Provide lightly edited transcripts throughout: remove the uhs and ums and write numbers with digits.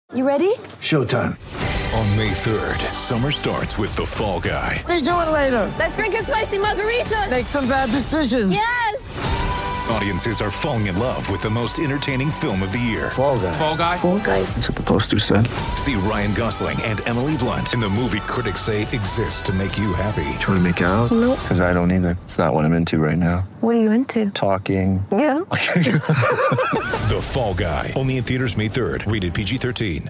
You ready? Showtime. On May 3rd, summer starts with The Fall Guy. Let's do it later. Let's drink a spicy margarita. Make some bad decisions. Yes! Audiences are falling in love with the most entertaining film of the year. Fall Guy. Fall Guy? Fall guy. That's what the poster said. See Ryan Gosling and Emily Blunt in the movie critics say exists to make you happy. Trying to make it out? Nope. Because I don't either. It's not what I'm into right now. What are you into? Talking. Yeah. The Fall Guy. Only in theaters May 3rd. Rated PG-13.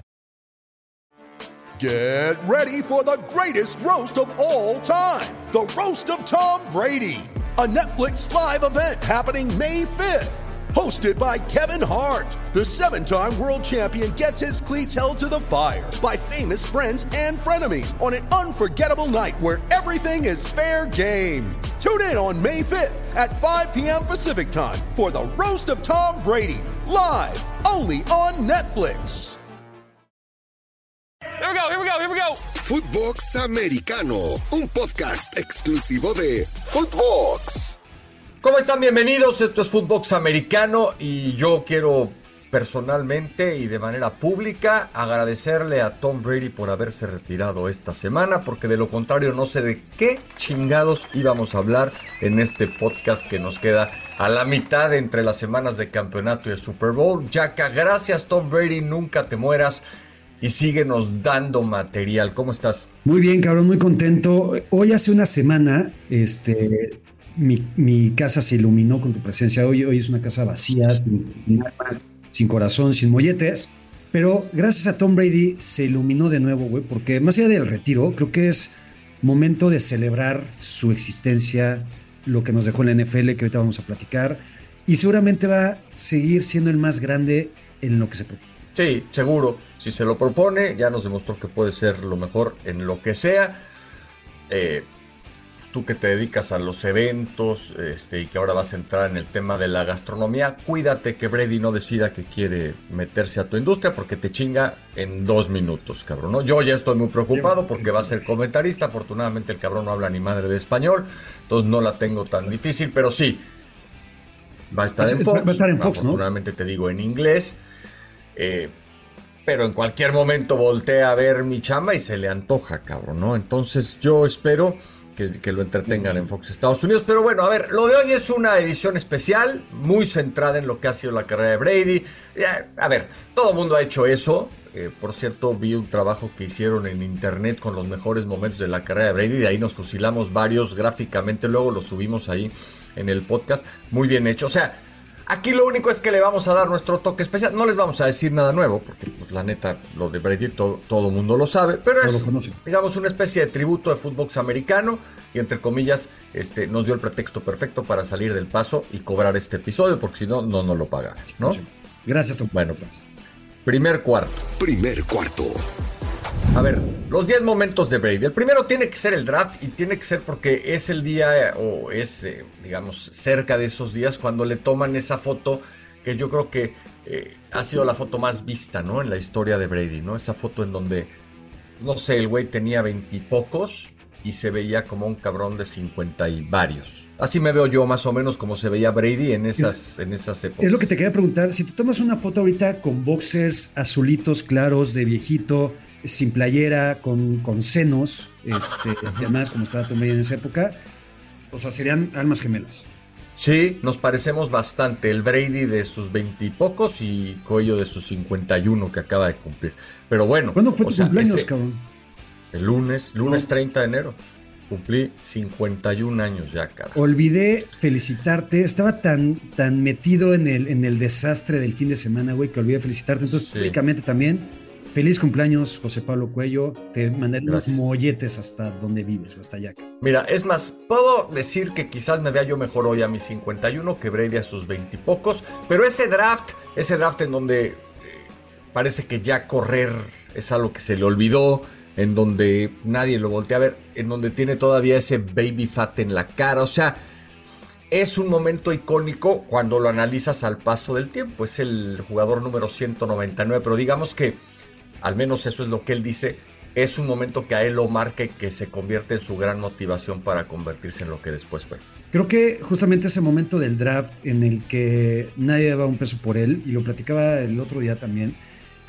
Get ready for the greatest roast of all time. The Roast of Tom Brady. A Netflix live event happening May 5th. Hosted by Kevin Hart. The 7-time world champion gets his cleats held to the fire by famous friends and frenemies on an unforgettable night where everything is fair game. Tune in on May 5th at 5 p.m. Pacific time for The Roast of Tom Brady. Live only on Netflix. Here we go. Footbox Americano, un podcast exclusivo de Footbox. ¿Cómo están? Bienvenidos, esto es Footbox Americano y yo quiero personalmente y de manera pública agradecerle a Tom Brady por haberse retirado esta semana, porque de lo contrario no sé de qué chingados íbamos a hablar en este podcast que nos queda a la mitad entre las semanas de campeonato y el Super Bowl. Yaka, gracias Tom Brady, nunca te mueras. Y síguenos dando material. ¿Cómo estás? Muy bien, cabrón, muy contento. Hoy hace una semana, mi casa se iluminó con tu presencia. Hoy es una casa vacía, sin alma, sin corazón, sin molletes. Pero gracias a Tom Brady se iluminó de nuevo, güey, porque más allá del retiro, creo que es momento de celebrar su existencia, lo que nos dejó en la NFL, que ahorita vamos a platicar. Y seguramente va a seguir siendo el más grande en lo que se propone. Sí, seguro. Si se lo propone, ya nos demostró que puede ser lo mejor en lo que sea. Tú que te dedicas a los eventos y que ahora vas a entrar en el tema de la gastronomía, cuídate que Brady no decida que quiere meterse a tu industria porque te chinga en 2 minutos, cabrón, ¿no? Yo ya estoy muy preocupado porque va a ser comentarista. Afortunadamente el cabrón no habla ni madre de español, entonces no la tengo tan difícil, pero sí, va a estar en Fox. Va a estar en Fox, ¿no? Afortunadamente te digo en inglés. Pero en cualquier momento voltea a ver mi chamba y se le antoja, cabrón, ¿no? Entonces yo espero que lo entretengan en Fox Estados Unidos. Pero bueno, a ver, lo de hoy es una edición especial, muy centrada en lo que ha sido la carrera de Brady. A ver, todo el mundo ha hecho eso. Por cierto, vi un trabajo que hicieron en internet con los mejores momentos de la carrera de Brady. De ahí nos fusilamos varios gráficamente, luego los subimos ahí en el podcast. Muy bien hecho, o sea... Aquí lo único es que le vamos a dar nuestro toque especial. No les vamos a decir nada nuevo, porque pues, la neta, lo de Brady todo mundo lo sabe. Pero es, digamos, una especie de tributo de Footbox Americano. Y entre comillas, nos dio el pretexto perfecto para salir del paso y cobrar este episodio, porque si no, no nos lo pagan, ¿no? Gracias, Tom. Bueno, pues, primer cuarto. A ver, los 10 momentos de Brady. El primero tiene que ser el draft y tiene que ser porque es el día o es, digamos, cerca de esos días cuando le toman esa foto que yo creo que ha sido la foto más vista, ¿no? En la historia de Brady, ¿no? Esa foto en donde, no sé, el güey tenía 20 y pocos y se veía como un cabrón de 50 y varios. Así me veo yo más o menos como se veía Brady en esas épocas. Es lo que te quería preguntar. Si tú tomas una foto ahorita con boxers azulitos claros de viejito, sin playera, con senos, y además como estaba Tom Brady en esa época, o sea, serían almas gemelas. Sí, nos parecemos bastante. El Brady de sus 20 y pocos y Cuello de sus 51 que acaba de cumplir. Pero bueno. ¿Cuándo fue tu cumpleaños, cabrón? El lunes 30 de enero. Cumplí 51 años ya, cabrón. Olvidé felicitarte. Estaba tan metido en el desastre del fin de semana, güey, que olvidé felicitarte. Entonces, públicamente también, feliz cumpleaños, José Pablo Cuello. Te mandaré los molletes hasta donde vives o hasta allá. Mira, es más, puedo decir que quizás me vea yo mejor hoy a mis 51 que Brady a sus 20 y pocos. Pero ese draft en donde parece que ya correr es algo que se le olvidó, en donde nadie lo voltea a ver, en donde tiene todavía ese baby fat en la cara, o sea, es un momento icónico cuando lo analizas al paso del tiempo. Es el jugador número 199, pero digamos que, al menos eso es lo que él dice, es un momento que a él lo marca y que se convierte en su gran motivación para convertirse en lo que después fue. Creo que justamente ese momento del draft en el que nadie daba un peso por él, y lo platicaba el otro día también,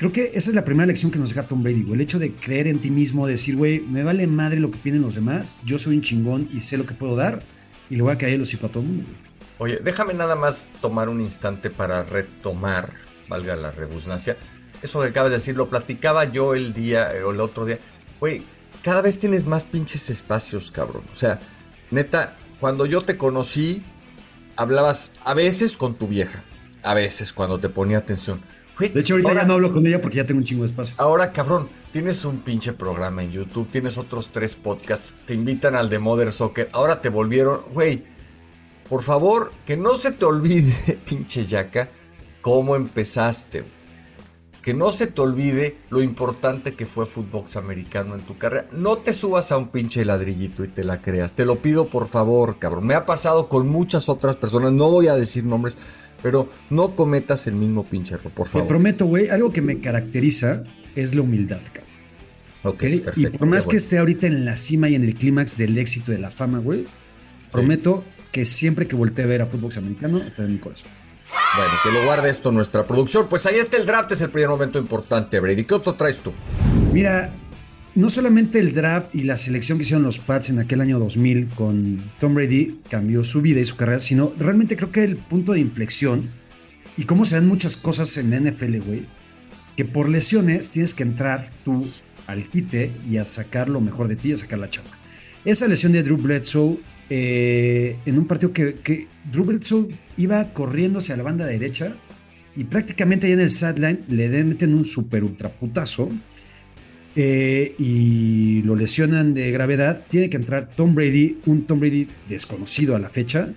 creo que esa es la primera lección que nos deja Tom Brady, güey. El hecho de creer en ti mismo, de decir, güey, me vale madre lo que piden los demás, yo soy un chingón y sé lo que puedo dar, y le voy a caer el hocico a todo el mundo, güey. Oye, déjame nada más tomar un instante para retomar, valga la redundancia, eso que acabas de decir, lo platicaba yo el otro día. Güey, cada vez tienes más pinches espacios, cabrón. O sea, neta, cuando yo te conocí, hablabas a veces con tu vieja, a veces cuando te ponía atención. Güey, de hecho, ahorita ahora, ya no hablo con ella porque ya tengo un chingo de espacio. Ahora, cabrón, tienes un pinche programa en YouTube, tienes otros 3 podcasts, te invitan al de Mother Soccer, ahora te volvieron, güey, por favor, que no se te olvide, pinche yaca, cómo empezaste, güey. Que no se te olvide lo importante que fue Footbox Americano en tu carrera. No te subas a un pinche ladrillito y te la creas. Te lo pido por favor, cabrón. Me ha pasado con muchas otras personas. No voy a decir nombres, pero no cometas el mismo pinche error, por favor. Te prometo, güey, algo que me caracteriza es la humildad, cabrón. Ok, perfecto. Y por más que esté ahorita en la cima y en el clímax del éxito de la fama, güey, prometo que siempre que voltee a ver a Footbox Americano, estará en mi corazón. Bueno, que lo guarde esto nuestra producción. Pues ahí está el draft, es el primer momento importante, Brady. ¿Qué otro traes tú? Mira, no solamente el draft y la selección que hicieron los Pats en aquel año 2000 con Tom Brady cambió su vida y su carrera, sino realmente creo que el punto de inflexión y cómo se dan muchas cosas en la NFL, güey, que por lesiones tienes que entrar tú al quite y a sacar lo mejor de ti, a sacar la chamba. Esa lesión de Drew Bledsoe en un partido que Drew Bledsoe iba corriendo hacia la banda derecha y prácticamente ahí en el sideline le meten un super ultra putazo y lo lesionan de gravedad. Tiene que entrar Tom Brady, un Tom Brady desconocido a la fecha,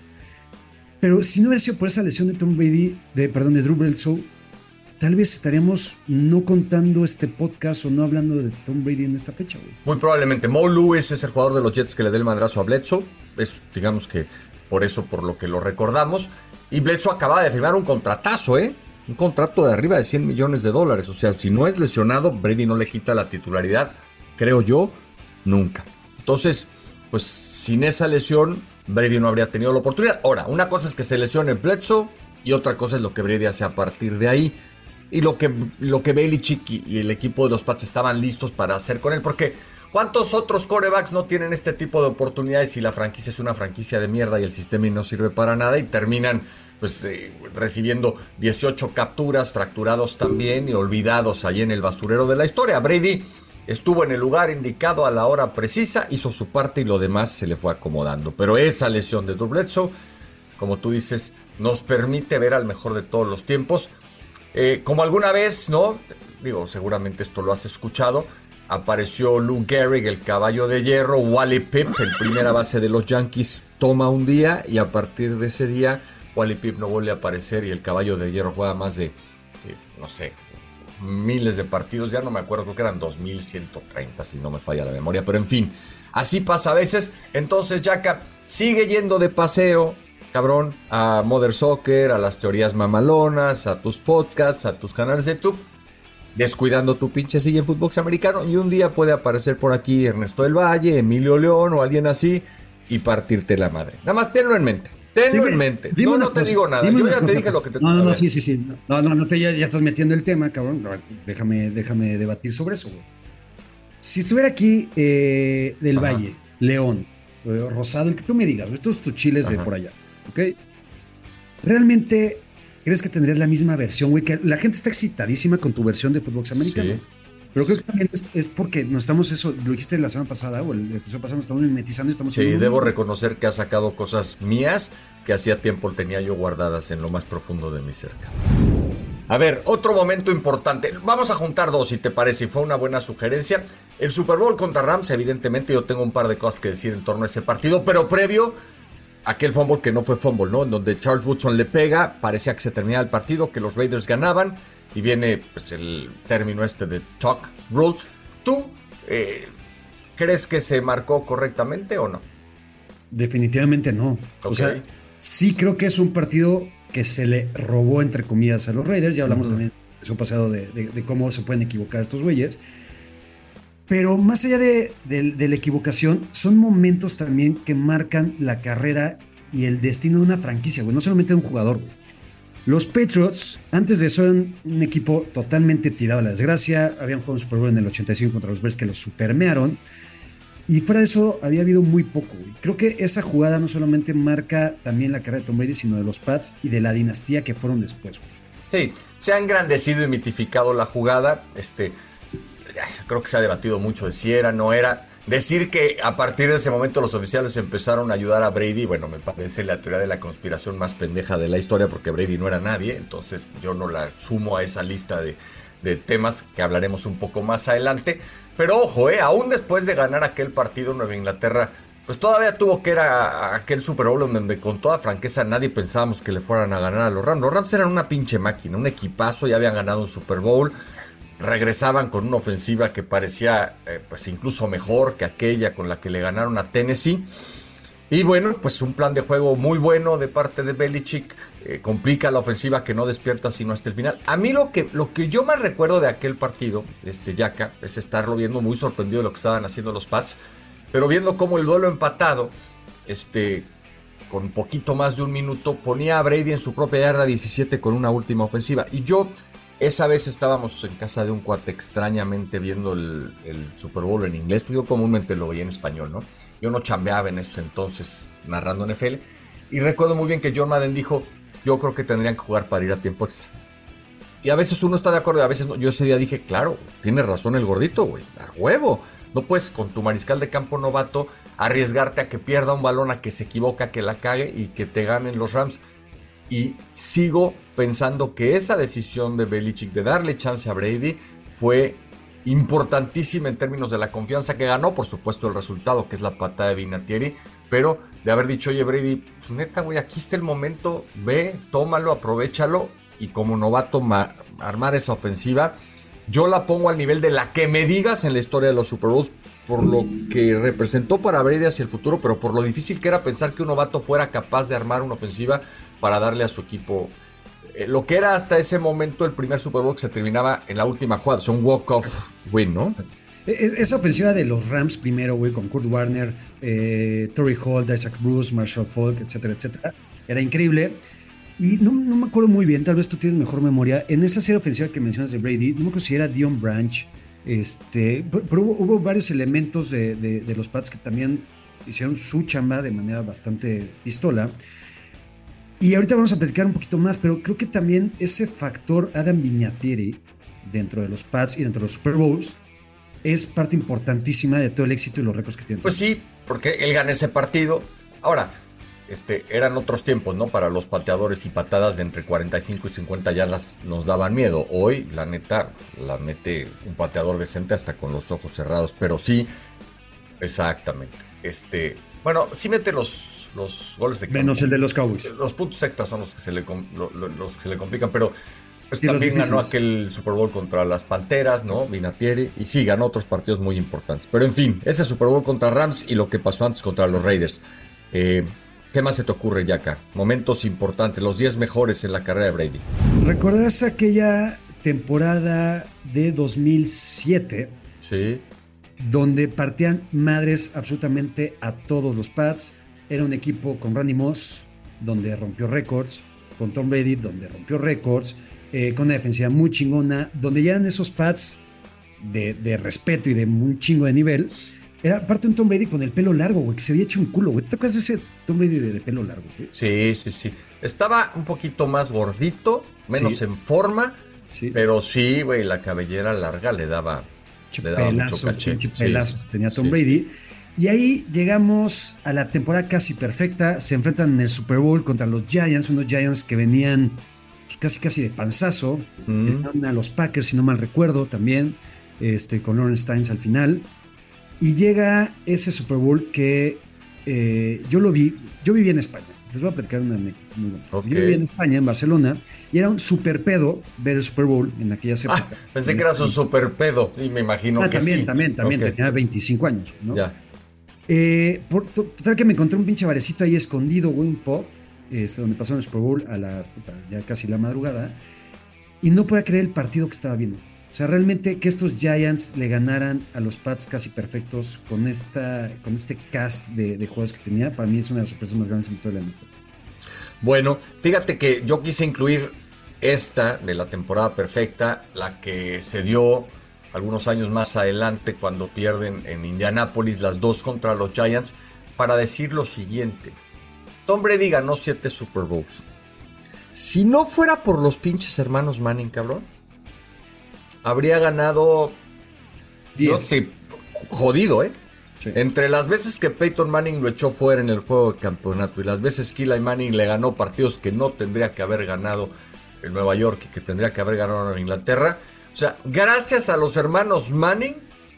pero si no hubiera sido por esa lesión de de Drew Bledsoe, tal vez estaríamos no contando este podcast o no hablando de Tom Brady en esta fecha, güey. Muy probablemente. Mo Lewis es el jugador de los Jets que le dé el madrazo a Bledsoe. Es, digamos que, por eso, por lo que lo recordamos. Y Bledsoe acaba de firmar un contratazo, ¿eh? Un contrato de arriba de $100 millones. O sea, si no es lesionado, Brady no le quita la titularidad, creo yo, nunca. Entonces, pues, sin esa lesión, Brady no habría tenido la oportunidad. Ahora, una cosa es que se lesione Bledsoe y otra cosa es lo que Brady hace a partir de ahí. Y lo que Belichick y el equipo de los Pats estaban listos para hacer con él. Porque ¿cuántos otros quarterbacks no tienen este tipo de oportunidades si la franquicia es una franquicia de mierda y el sistema no sirve para nada? Y terminan pues recibiendo 18 capturas, fracturados también y olvidados ahí en el basurero de la historia. Brady estuvo en el lugar indicado a la hora precisa, hizo su parte y lo demás se le fue acomodando. Pero esa lesión de Drew Bledsoe, como tú dices, nos permite ver al mejor de todos los tiempos. Como alguna vez, ¿no? Digo, seguramente esto lo has escuchado. Apareció Lou Gehrig, el caballo de hierro. Wally Pipp, el primera base de los Yankees, toma un día. Y a partir de ese día, Wally Pipp no vuelve a aparecer. Y el caballo de hierro juega más de, no sé, miles de partidos. Ya no me acuerdo, creo que eran 2130, si no me falla la memoria. Pero en fin, así pasa a veces. Entonces, Yaka, sigue yendo de paseo, cabrón, a Mother Soccer, a las teorías mamalonas, a tus podcasts, a tus canales de YouTube, descuidando tu pinche silla en Footbox Americano, y un día puede aparecer por aquí Ernesto del Valle, Emilio León o alguien así y partirte la madre. Nada más tenlo en mente. Tenlo en mente. No te digo nada. Yo ya te dije lo que te... No, sí. No, ya estás metiendo el tema, cabrón. Déjame debatir sobre eso, güey. Si estuviera aquí del Valle, León, Rosado, el que tú me digas, todos tus chiles de por allá, ¿ok? ¿Realmente crees que tendrías la misma versión, güey? Que la gente está excitadísima con tu versión de Footbox Americano. Sí. Pero creo que también es porque nos estamos lo dijiste la semana pasada o el episodio pasado, nos estamos mimetizando y estamos... Sí, debo reconocer que has sacado cosas mías que hacía tiempo tenía yo guardadas en lo más profundo de mi ser. A ver, otro momento importante. Vamos a juntar dos, si te parece, y fue una buena sugerencia. El Super Bowl contra Rams, evidentemente yo tengo un par de cosas que decir en torno a ese partido, pero previo... aquel fumble que no fue fumble, ¿no? En donde Charles Woodson le pega, parecía que se terminaba el partido, que los Raiders ganaban, y viene pues el término este de talk rule. ¿Tú crees que se marcó correctamente o no? Definitivamente no. Okay. O sea, sí creo que es un partido que se le robó, entre comillas, a los Raiders. Ya hablamos también de su pasado de cómo se pueden equivocar estos güeyes. Pero más allá de la equivocación, son momentos también que marcan la carrera y el destino de una franquicia, güey. No solamente de un jugador, güey. Los Patriots, antes de eso, eran un equipo totalmente tirado a la desgracia. Habían jugado un Super Bowl en el 85 contra los Bears que los supermearon. Y fuera de eso, había habido muy poco, güey. Creo que esa jugada no solamente marca también la carrera de Tom Brady, sino de los Pats y de la dinastía que fueron después, güey. Sí, se ha engrandecido y mitificado la jugada. Creo que se ha debatido mucho de si era, no era. Decir que a partir de ese momento los oficiales empezaron a ayudar a Brady, bueno, me parece la teoría de la conspiración más pendeja de la historia, porque Brady no era nadie, entonces yo no la sumo a esa lista de temas que hablaremos un poco más adelante. Pero ojo, aún después de ganar aquel partido Nueva Inglaterra, pues todavía tuvo que ir a aquel Super Bowl donde con toda franqueza nadie pensábamos que le fueran a ganar a los Rams. Los Rams eran una pinche máquina, un equipazo, ya habían ganado un Super Bowl. Regresaban con una ofensiva que parecía pues incluso mejor que aquella con la que le ganaron a Tennessee. Y bueno, pues un plan de juego muy bueno de parte de Belichick. Complica la ofensiva que no despierta sino hasta el final. A mí lo que yo más recuerdo de aquel partido, Yaka, es estarlo viendo muy sorprendido de lo que estaban haciendo los Pats. Pero viendo cómo el duelo empatado, con poquito más de un minuto, ponía a Brady en su propia yarda 17 con una última ofensiva. Y esa vez estábamos en casa de un cuate extrañamente viendo el Super Bowl en inglés, porque yo comúnmente lo veía en español, ¿no? Yo no chambeaba en esos entonces narrando NFL, y recuerdo muy bien que John Madden dijo, yo creo que tendrían que jugar para ir a tiempo extra. Y a veces uno está de acuerdo y a veces no. Yo ese día dije, claro, tiene razón el gordito, güey, a huevo. No puedes con tu mariscal de campo novato arriesgarte a que pierda un balón, a que se equivoque, a que la cague y que te ganen los Rams. Y sigo pensando que esa decisión de Belichick de darle chance a Brady fue importantísima en términos de la confianza que ganó, por supuesto el resultado que es la patada de Vinatieri, pero de haber dicho, oye Brady, pues neta güey, aquí está el momento, ve, tómalo, aprovechalo y como novato armar esa ofensiva. Yo la pongo al nivel de la que me digas en la historia de los Super Bowls, por lo que representó para Brady hacia el futuro, pero por lo difícil que era pensar que un novato fuera capaz de armar una ofensiva para darle a su equipo lo que era hasta ese momento el primer Super Bowl que se terminaba en la última jugada, o sea, un walk-off win, ¿no? Exacto. Esa ofensiva de los Rams primero, güey, con Kurt Warner, Torrey Holt, Isaac Bruce, Marshall Faulk, etcétera, etcétera, era increíble. Y no me acuerdo muy bien, tal vez tú tienes mejor memoria. En esa serie ofensiva que mencionas de Brady, no me acuerdo si era Dion Branch, pero hubo varios elementos de los Pats que también hicieron su chamba de manera bastante pistola. Y ahorita vamos a platicar un poquito más, pero creo que también ese factor Adam Vinatieri dentro de los Pats y dentro de los Super Bowls es parte importantísima de todo el éxito y los récords que tienen. Pues sí, porque él gana ese partido. Ahora, eran otros tiempos, ¿no? Para los pateadores y patadas de entre 45 y 50 yardas nos daban miedo. Hoy, la neta, la mete un pateador decente hasta con los ojos cerrados. Pero sí, exactamente. Bueno, sí mete los goles de campo. Menos el de los Cowboys. Los puntos extras son los que se le complican, pero pues también ganó aquel Super Bowl contra las Panteras, ¿no? Vinatieri, y sí, ganó otros partidos muy importantes. Pero en fin, ese Super Bowl contra Rams y lo que pasó antes contra los Raiders. ¿Qué más se te ocurre, Yaka? Momentos importantes, los 10 mejores en la carrera de Brady. ¿Recuerdas aquella temporada de 2007? Sí. Donde partían madres absolutamente a todos los Pats. Era un equipo con Randy Moss, donde rompió récords, con Tom Brady, donde rompió récords, con una defensiva muy chingona, donde ya eran esos Pats de respeto y de un chingo de nivel. Era aparte un Tom Brady con el pelo largo, güey, que se había hecho un culo, güey. ¿Te acuerdas de ese Tom Brady de pelo largo, güey? Sí. Estaba un poquito más gordito, menos en forma, sí. Pero sí, güey, la cabellera larga le daba mucho caché. Pelazo que tenía Tom Brady. Y ahí llegamos a la temporada casi perfecta. Se enfrentan en el Super Bowl contra los Giants, unos Giants que venían casi de panzazo. A los Packers, si no mal recuerdo, también, con Lawrence Tynes al final. Y llega ese Super Bowl que yo viví en España. Les voy a platicar una anécdota. Okay. Yo viví en España, en Barcelona, y era un super pedo ver el Super Bowl en aquellas épocas. Pensé que eras un super pedo, y me imagino que también, okay. Tenía 25 años, ¿no? Ya. Total que me encontré un pinche barecito ahí escondido, güey, un pub, donde pasó el Super Bowl a ya casi la madrugada, y no podía creer el partido que estaba viendo. O sea, realmente que estos Giants le ganaran a los Pats casi perfectos con este cast de jugadores que tenía, para mí es una de las sorpresas más grandes en la historia de la NFL. Bueno, fíjate que yo quise incluir esta de la temporada perfecta, la que se dio algunos años más adelante cuando pierden en Indianápolis las dos contra los Giants, para decir lo siguiente. Tom Brady ganó 7 Super Bowls. Si no fuera por los pinches hermanos Manning, cabrón, habría ganado 10. Jodido, ¿eh? Sí. Entre las veces que Peyton Manning lo echó fuera en el juego de campeonato y las veces que Eli Manning le ganó partidos que no tendría que haber ganado en Nueva York y que tendría que haber ganado en Inglaterra. O sea, gracias a los hermanos Manning,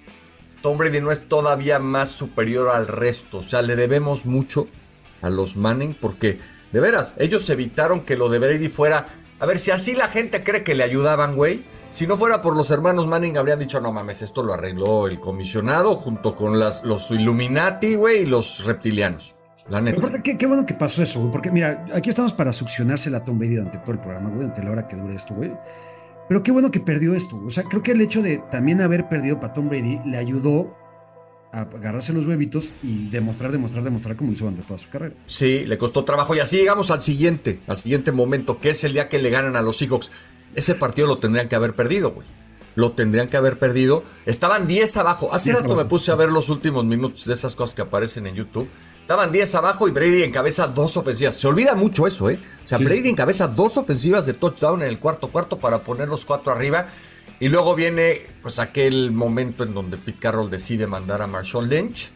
Tom Brady no es todavía más superior al resto. O sea, le debemos mucho a los Manning porque, de veras, ellos evitaron que lo de Brady fuera... A ver, si así la gente cree que le ayudaban, güey, si no fuera por los hermanos Manning habrían dicho, no mames, esto lo arregló el comisionado junto con los Illuminati, güey, y los reptilianos. La neta. Pero qué bueno que pasó eso, güey, porque mira, aquí estamos para succionársela a Tom Brady durante todo el programa, güey, durante la hora que dure esto, güey. Pero qué bueno que perdió esto. O sea, creo que el hecho de también haber perdido para Tom Brady le ayudó a agarrarse los huevitos y demostrar como hizo durante toda su carrera. Sí, le costó trabajo. Y así llegamos al siguiente momento, que es el día que le ganan a los Seahawks. Ese partido lo tendrían que haber perdido, güey. Lo tendrían que haber perdido. Estaban 10 abajo. Hace rato me puse a ver los últimos minutos de esas cosas que aparecen en YouTube. Estaban 10 abajo y Brady encabeza 2 ofensivas. Se olvida mucho eso, ¿eh? O sea, sí, Brady encabeza 2 ofensivas de touchdown en el cuarto para poner los 4 arriba. Y luego viene pues aquel momento en donde Pete Carroll decide mandar a Marshawn Lynch.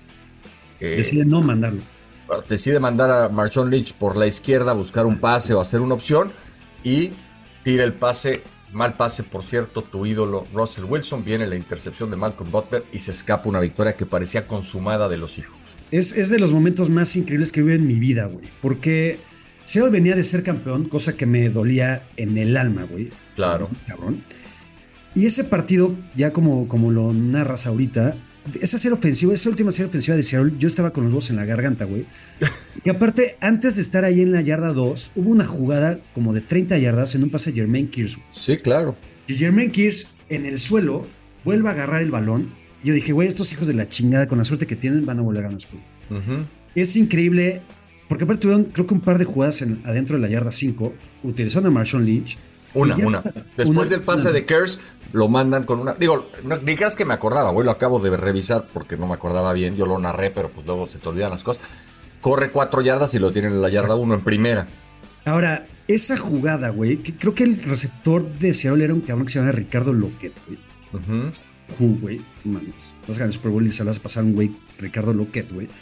Decide no mandarlo. Decide mandar a Marshawn Lynch por la izquierda a buscar un pase o hacer una opción. Y tira el pase, mal pase por cierto, tu ídolo Russell Wilson. Viene la intercepción de Malcolm Butler y se escapa una victoria que parecía consumada de los Seahawks. Es de los momentos más increíbles que viví en mi vida, güey. Porque Seattle venía de ser campeón, cosa que me dolía en el alma, güey. Claro. Cabrón. Y ese partido, ya como lo narras ahorita, esa última serie ofensiva de Seattle, yo estaba con los dos en la garganta, güey. Y aparte, antes de estar ahí en la yarda 2, hubo una jugada como de 30 yardas en un pase de Jermaine Kearse. Sí, claro. Y Jermaine Kearse, en el suelo, vuelve a agarrar el balón. Y yo dije, güey, estos hijos de la chingada, con la suerte que tienen, van a volver a ganar. Uh-huh. Es increíble, porque aparte tuvieron, creo que un par de jugadas adentro de la yarda 5, utilizaron a Marshawn Lynch. Una. Después del pase de Kearse, lo mandan con una... Digo, no, ni creas que me acordaba, güey, lo acabo de revisar porque no me acordaba bien. Yo lo narré, pero pues luego se te olvidan las cosas. Corre 4 yardas y lo tienen en la yarda 1 en primera. Ahora, esa jugada, güey, creo que el receptor de Seattle era un cabrón que se llama Ricardo Lockett, güey. Güey, mames. Vas a ganar el Super Bowl y se la vas a pasar un güey, Ricardo Lockett, güey.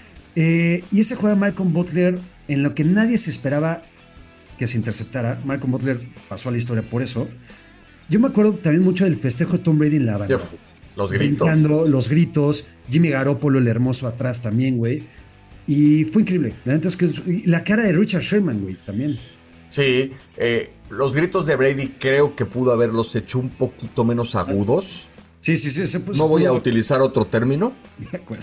Y esa jugada de Malcolm Butler, en lo que nadie se esperaba que se interceptara, Malcolm Butler pasó a la historia por eso. Yo me acuerdo también mucho del festejo de Tom Brady en la banda. Los gritos. Brincando, los gritos, Jimmy Garoppolo, el hermoso atrás también, güey. Y fue increíble. La neta es que la cara de Richard Sherman, güey, también. Sí, los gritos de Brady creo que pudo haberlos hecho un poquito menos agudos. Sí. No voy a utilizar otro término. De acuerdo.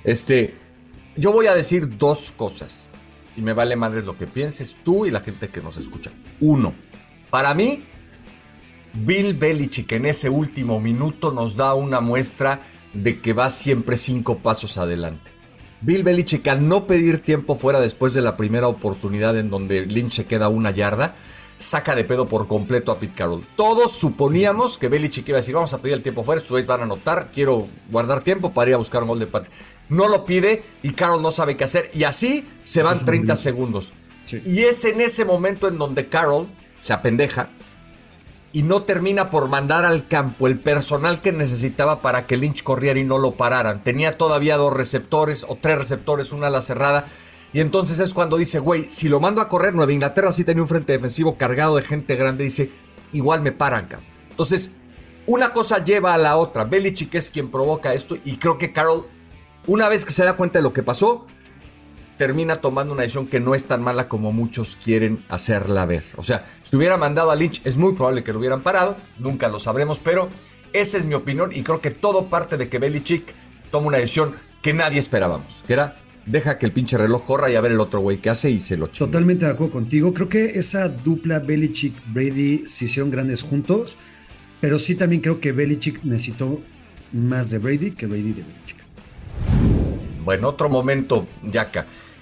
Yo voy a decir 2 cosas. Y me vale madres lo que pienses tú y la gente que nos escucha. 1. Para mí, Bill Belichick en ese último minuto nos da una muestra de que va siempre 5 pasos adelante. Bill Belichick, al no pedir tiempo fuera después de la primera oportunidad en donde Lynch se queda 1 yarda, saca de pedo por completo a Pete Carroll. Todos suponíamos que Belichick iba a decir, vamos a pedir el tiempo fuera, ustedes van a anotar, quiero guardar tiempo para ir a buscar un gol de empate. No lo pide y Carroll no sabe qué hacer. Y así se van 30 segundos. Sí. Y es en ese momento en donde Carroll se apendeja y no termina por mandar al campo el personal que necesitaba para que Lynch corriera y no lo pararan. Tenía todavía 2 receptores o 3 receptores, una ala cerrada. Y entonces es cuando dice, güey, si lo mando a correr, Nueva Inglaterra sí tenía un frente defensivo cargado de gente grande. Dice, igual me paran, cabrón. Entonces, una cosa lleva a la otra. Belichick es quien provoca esto y creo que Carroll, una vez que se da cuenta de lo que pasó, termina tomando una decisión que no es tan mala como muchos quieren hacerla ver. O sea, si hubiera mandado a Lynch, es muy probable que lo hubieran parado. Nunca lo sabremos, pero esa es mi opinión y creo que todo parte de que Belichick toma una decisión que nadie esperábamos, que era, deja que el pinche reloj corra y a ver el otro güey que hace y se lo chinga. Totalmente de acuerdo contigo. Creo que esa dupla Belichick-Brady se hicieron grandes juntos, pero sí también creo que Belichick necesitó más de Brady que Brady de Belichick. Bueno, otro momento, Yaka.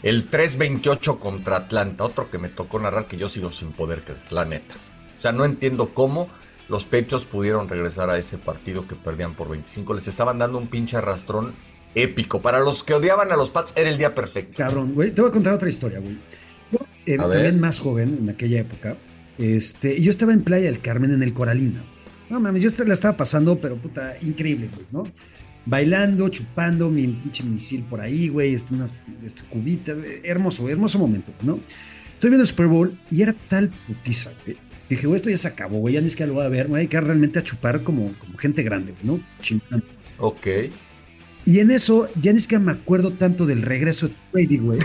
el 3-28 contra Atlanta, otro que me tocó narrar que yo sigo sin poder creer, la neta. O sea, no entiendo cómo los Patriots pudieron regresar a ese partido que perdían por 25. Les estaban dando un pinche arrastrón épico. Para los que odiaban a los Pats, era el día perfecto. Cabrón, güey, te voy a contar otra historia, güey. Yo, también más joven en aquella época, yo estaba en Playa del Carmen en el Coralina. No mames, yo la estaba pasando, pero puta, increíble, güey, ¿no? Bailando, chupando mi pinche misil por ahí, güey, unas cubitas, hermoso, hermoso momento, ¿no? Estoy viendo el Super Bowl y era tal putiza, güey. Dije, güey, esto ya se acabó, güey, ya ni siquiera lo voy a ver, me voy a dedicar realmente a chupar como gente grande, ¿no? Chingando. Ok. Y en eso, ya ni siquiera me acuerdo tanto del regreso de Brady, güey.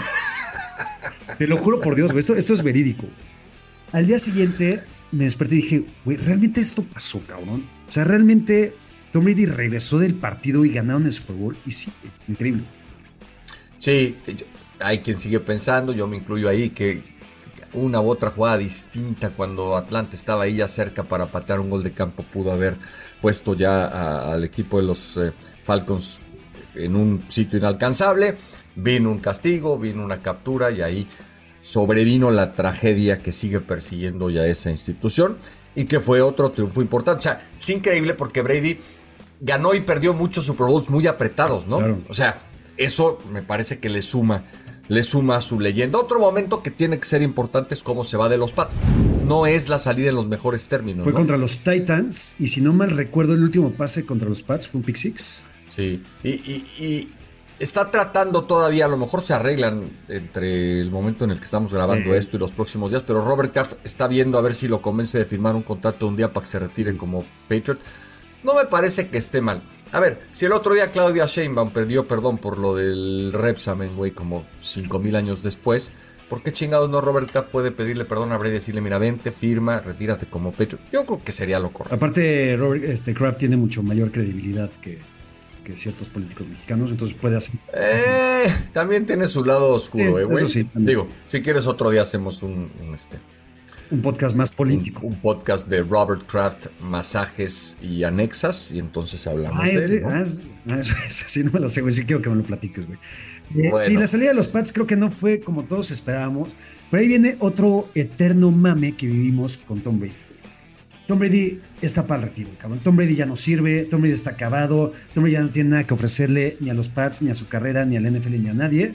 Te lo juro por Dios, güey, esto es verídico. Al día siguiente me desperté y dije, güey, ¿realmente esto pasó, cabrón? O sea, ¿realmente Tom Brady regresó del partido y ganaron el Super Bowl? Y sí, increíble. Sí, hay quien sigue pensando, yo me incluyo ahí, que una u otra jugada distinta cuando Atlanta estaba ahí ya cerca para patear un gol de campo pudo haber puesto ya al equipo de los Falcons en un sitio inalcanzable. Vino un castigo, vino una captura y ahí sobrevino la tragedia que sigue persiguiendo ya esa institución y que fue otro triunfo importante. O sea, es increíble porque Brady ganó y perdió muchos Super Bowls muy apretados, ¿no? Claro. O sea, eso me parece que le suma a su leyenda. Otro momento que tiene que ser importante es cómo se va de los Pats. No es la salida en los mejores términos. Fue, ¿no?, contra los Titans y si no mal recuerdo el último pase contra los Pats fue un pick six. Sí, y está tratando todavía, a lo mejor se arreglan entre el momento en el que estamos grabando esto y los próximos días, pero Robert Kraft está viendo a ver si lo convence de firmar un contrato un día para que se retire como Patriot. No me parece que esté mal. A ver, si el otro día Claudia Sheinbaum perdió perdón por lo del Repsamen, güey, como 5,000 años después, ¿por qué chingados no Robert Kraft puede pedirle perdón a Brady y decirle, mira, vente, firma, retírate como Patriot? Yo creo que sería lo correcto. Aparte, Kraft tiene mucho mayor credibilidad que ciertos políticos mexicanos, entonces puede hacer. También tiene su lado oscuro, güey. Eso sí. Digo, si quieres otro día hacemos un podcast más político. Un podcast de Robert Kraft, masajes y anexas, y entonces hablamos de él, ¿no? Sí, no me lo sé, güey, sí quiero que me lo platiques, güey. Bueno. Sí, la salida de los Pats creo que no fue como todos esperábamos, pero ahí viene otro eterno mame que vivimos con Tom Brady. Tom Brady está para el retiro, cabrón. Tom Brady ya no sirve, Tom Brady está acabado, Tom Brady ya no tiene nada que ofrecerle ni a los Pats, ni a su carrera, ni al NFL, ni a nadie.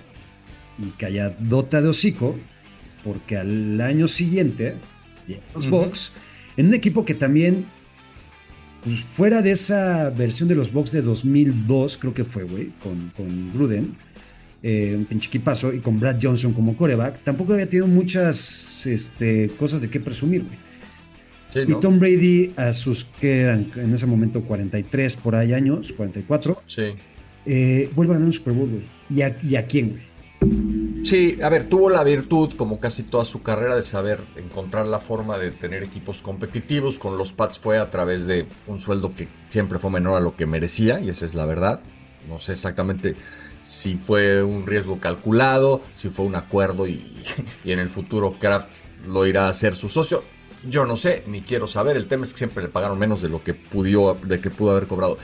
Y calladota de hocico, porque al año siguiente, los Bucs, en un equipo que también, pues, fuera de esa versión de los Bucs de 2002, creo que fue, güey, con Gruden, un pinche equipazo, y con Brad Johnson como quarterback, tampoco había tenido muchas cosas de qué presumir, güey. Sí, ¿no? Y Tom Brady, a sus que eran en ese momento 43 por ahí años, 44, sí, vuelve a ganar un Super Bowl, güey. ¿Y a quién, güey? Sí, a ver, tuvo la virtud, como casi toda su carrera, de saber encontrar la forma de tener equipos competitivos. Con los Pats fue a través de un sueldo que siempre fue menor a lo que merecía, y esa es la verdad. No sé exactamente si fue un riesgo calculado, si fue un acuerdo y en el futuro Kraft lo irá a hacer su socio. Yo no sé, ni quiero saber. El tema es que siempre le pagaron menos de lo que pudo haber cobrado.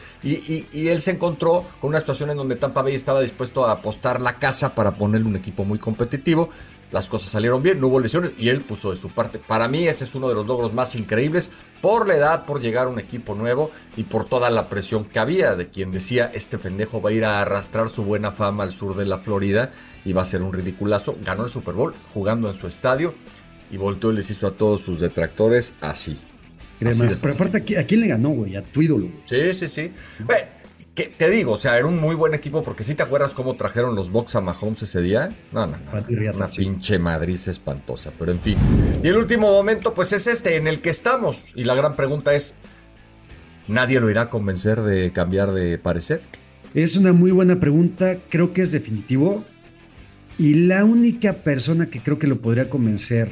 Y él se encontró con una situación en donde Tampa Bay estaba dispuesto a apostar la casa para ponerle un equipo muy competitivo. Las cosas salieron bien, no hubo lesiones y él puso de su parte. Para mí ese es uno de los logros más increíbles por la edad, por llegar a un equipo nuevo y por toda la presión que había de quien decía, este pendejo va a ir a arrastrar su buena fama al sur de la Florida y va a ser un ridiculazo. Ganó el Super Bowl jugando en su estadio y volteó y les hizo a todos sus detractores así. Más, pero aparte, ¿a quién le ganó, güey? A tu ídolo, güey. Sí. Bueno, ¿qué te digo? O sea, era un muy buen equipo, porque si te acuerdas cómo trajeron los Bucs a Mahomes ese día. No. Una pinche madriz espantosa, pero en fin. Y el último momento, pues es en el que estamos. Y la gran pregunta es, ¿nadie lo irá a convencer de cambiar de parecer? Es una muy buena pregunta, creo que es definitivo. Y la única persona que creo que lo podría convencer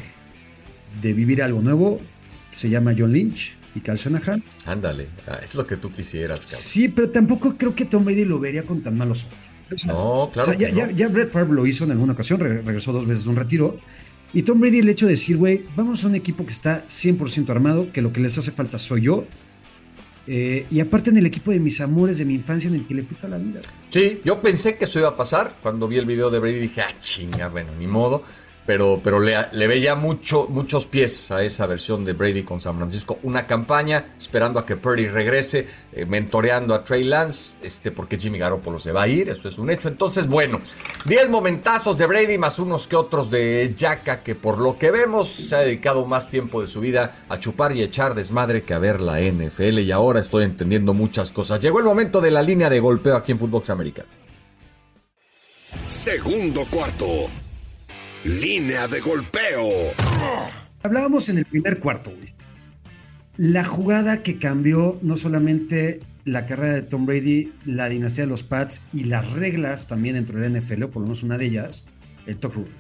de vivir algo nuevo se llama John Lynch y Kyle Shanahan. Ándale, es lo que tú quisieras, cabrón. Sí, pero tampoco creo que Tom Brady lo vería con tan malos ojos. O sea, no, claro. O sea, ya Brett Favre lo hizo en alguna ocasión, regresó 2 veces de un retiro. Y Tom Brady, el hecho de decir, güey, vamos a un equipo que está 100% armado, que lo que les hace falta soy yo, Y aparte en el equipo de mis amores de mi infancia en el que le fui toda la vida. Sí, yo pensé que eso iba a pasar. Cuando vi el video de Brady dije, chinga, bueno, ni modo. Pero le veía muchos pies a esa versión de Brady con San Francisco. Una campaña esperando a que Purdy regrese, mentoreando a Trey Lance, porque Jimmy Garoppolo se va a ir, eso es un hecho. Entonces, bueno, 10 momentazos de Brady más unos que otros de Yaka, que por lo que vemos se ha dedicado más tiempo de su vida a chupar y echar desmadre que a ver la NFL. Y ahora estoy entendiendo muchas cosas. Llegó el momento de la línea de golpeo aquí en Footbox Americano. Segundo cuarto. Línea de golpeo. Hablábamos en el primer cuarto, güey. La jugada que cambió no solamente la carrera de Tom Brady, la dinastía de los Pats y las reglas también dentro de la NFL, o por lo menos una de ellas, el Top Rule.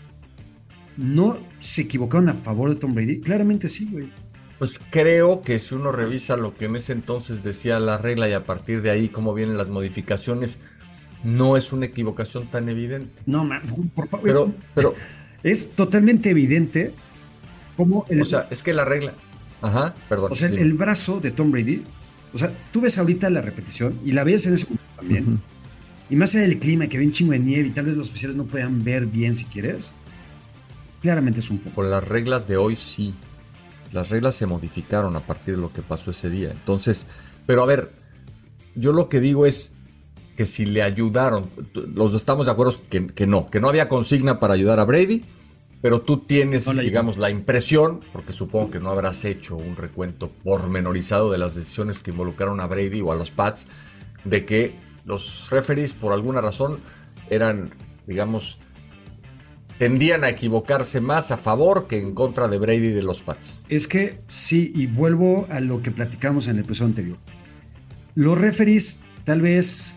¿No se equivocaron a favor de Tom Brady? Claramente sí, güey. Pues creo que si uno revisa lo que en ese entonces decía la regla y a partir de ahí cómo vienen las modificaciones, no es una equivocación tan evidente. No, por favor. Pero es totalmente evidente cómo o sea, es que la regla... Ajá, perdón. O sea, el brazo de Tom Brady, o sea, tú ves ahorita la repetición y la ves en ese momento también. Uh-huh. Y más allá del clima, que había un chingo de nieve y tal vez los oficiales no puedan ver bien si quieres, claramente es un poco. Por las reglas de hoy sí. Las reglas se modificaron a partir de lo que pasó ese día. Entonces, pero a ver, yo lo que digo es que si le ayudaron, los estamos de acuerdo que no había consigna para ayudar a Brady, pero tú tienes, digamos, la impresión, porque supongo que no habrás hecho un recuento pormenorizado de las decisiones que involucraron a Brady o a los Pats, de que los referees por alguna razón eran, digamos, tendían a equivocarse más a favor que en contra de Brady y de los Pats. Es que sí, y vuelvo a lo que platicamos en el episodio anterior. Los referees, tal vez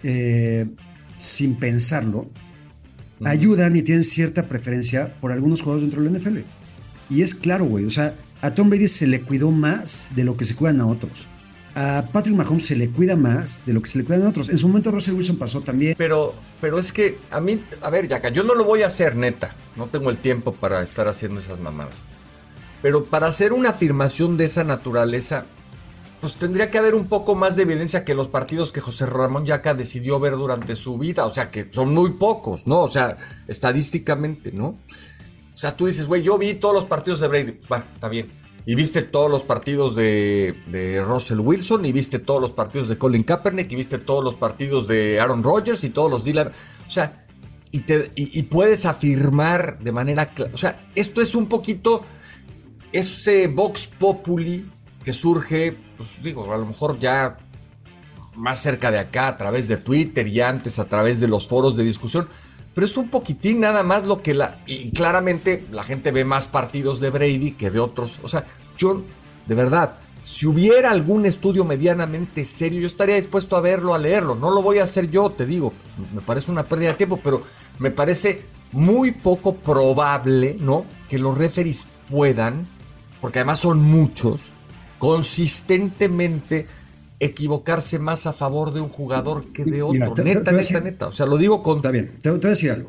sin pensarlo, ayudan y tienen cierta preferencia por algunos jugadores dentro de la NFL. Y es claro, güey. O sea, a Tom Brady se le cuidó más de lo que se cuidan a otros. A Patrick Mahomes se le cuida más de lo que se le cuidan a otros. En su momento Russell Wilson pasó también. Pero es que a mí, a ver, Yaka, yo no lo voy a hacer, neta. No tengo el tiempo para estar haciendo esas mamadas. Pero para hacer una afirmación de esa naturaleza, pues tendría que haber un poco más de evidencia que los partidos que José Ramón Yaka decidió ver durante su vida. O sea, que son muy pocos, ¿no? O sea, estadísticamente, ¿no? O sea, tú dices, güey, yo vi todos los partidos de Brady. Bueno, está bien. Y viste todos los partidos de Russell Wilson, y viste todos los partidos de Colin Kaepernick, y viste todos los partidos de Aaron Rodgers y todos los Dillard. O sea, y puedes afirmar de manera clara. O sea, esto es un poquito ese Vox Populi que surge, pues digo, a lo mejor ya más cerca de acá a través de Twitter y antes a través de los foros de discusión, pero es un poquitín nada más lo que y claramente la gente ve más partidos de Brady que de otros. O sea, yo, de verdad, si hubiera algún estudio medianamente serio, yo estaría dispuesto a verlo, a leerlo. No lo voy a hacer yo, te digo, me parece una pérdida de tiempo, pero me parece muy poco probable, ¿no?, que los referees puedan, porque además son muchos, consistentemente equivocarse más a favor de un jugador que de otro. Mira, neta. O sea, lo digo con... Está bien, te voy a decir algo.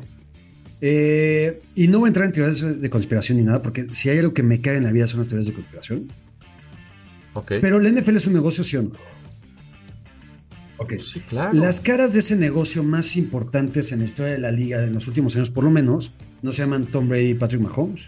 Y no voy a entrar en teorías de conspiración ni nada, porque si hay algo que me cae en la vida son las teorías de conspiración. Okay. Pero la NFL es un negocio, ¿sí o no? Okay. Sí, claro. Las caras de ese negocio más importantes en la historia de la liga en los últimos años, por lo menos, no se llaman Tom Brady y Patrick Mahomes.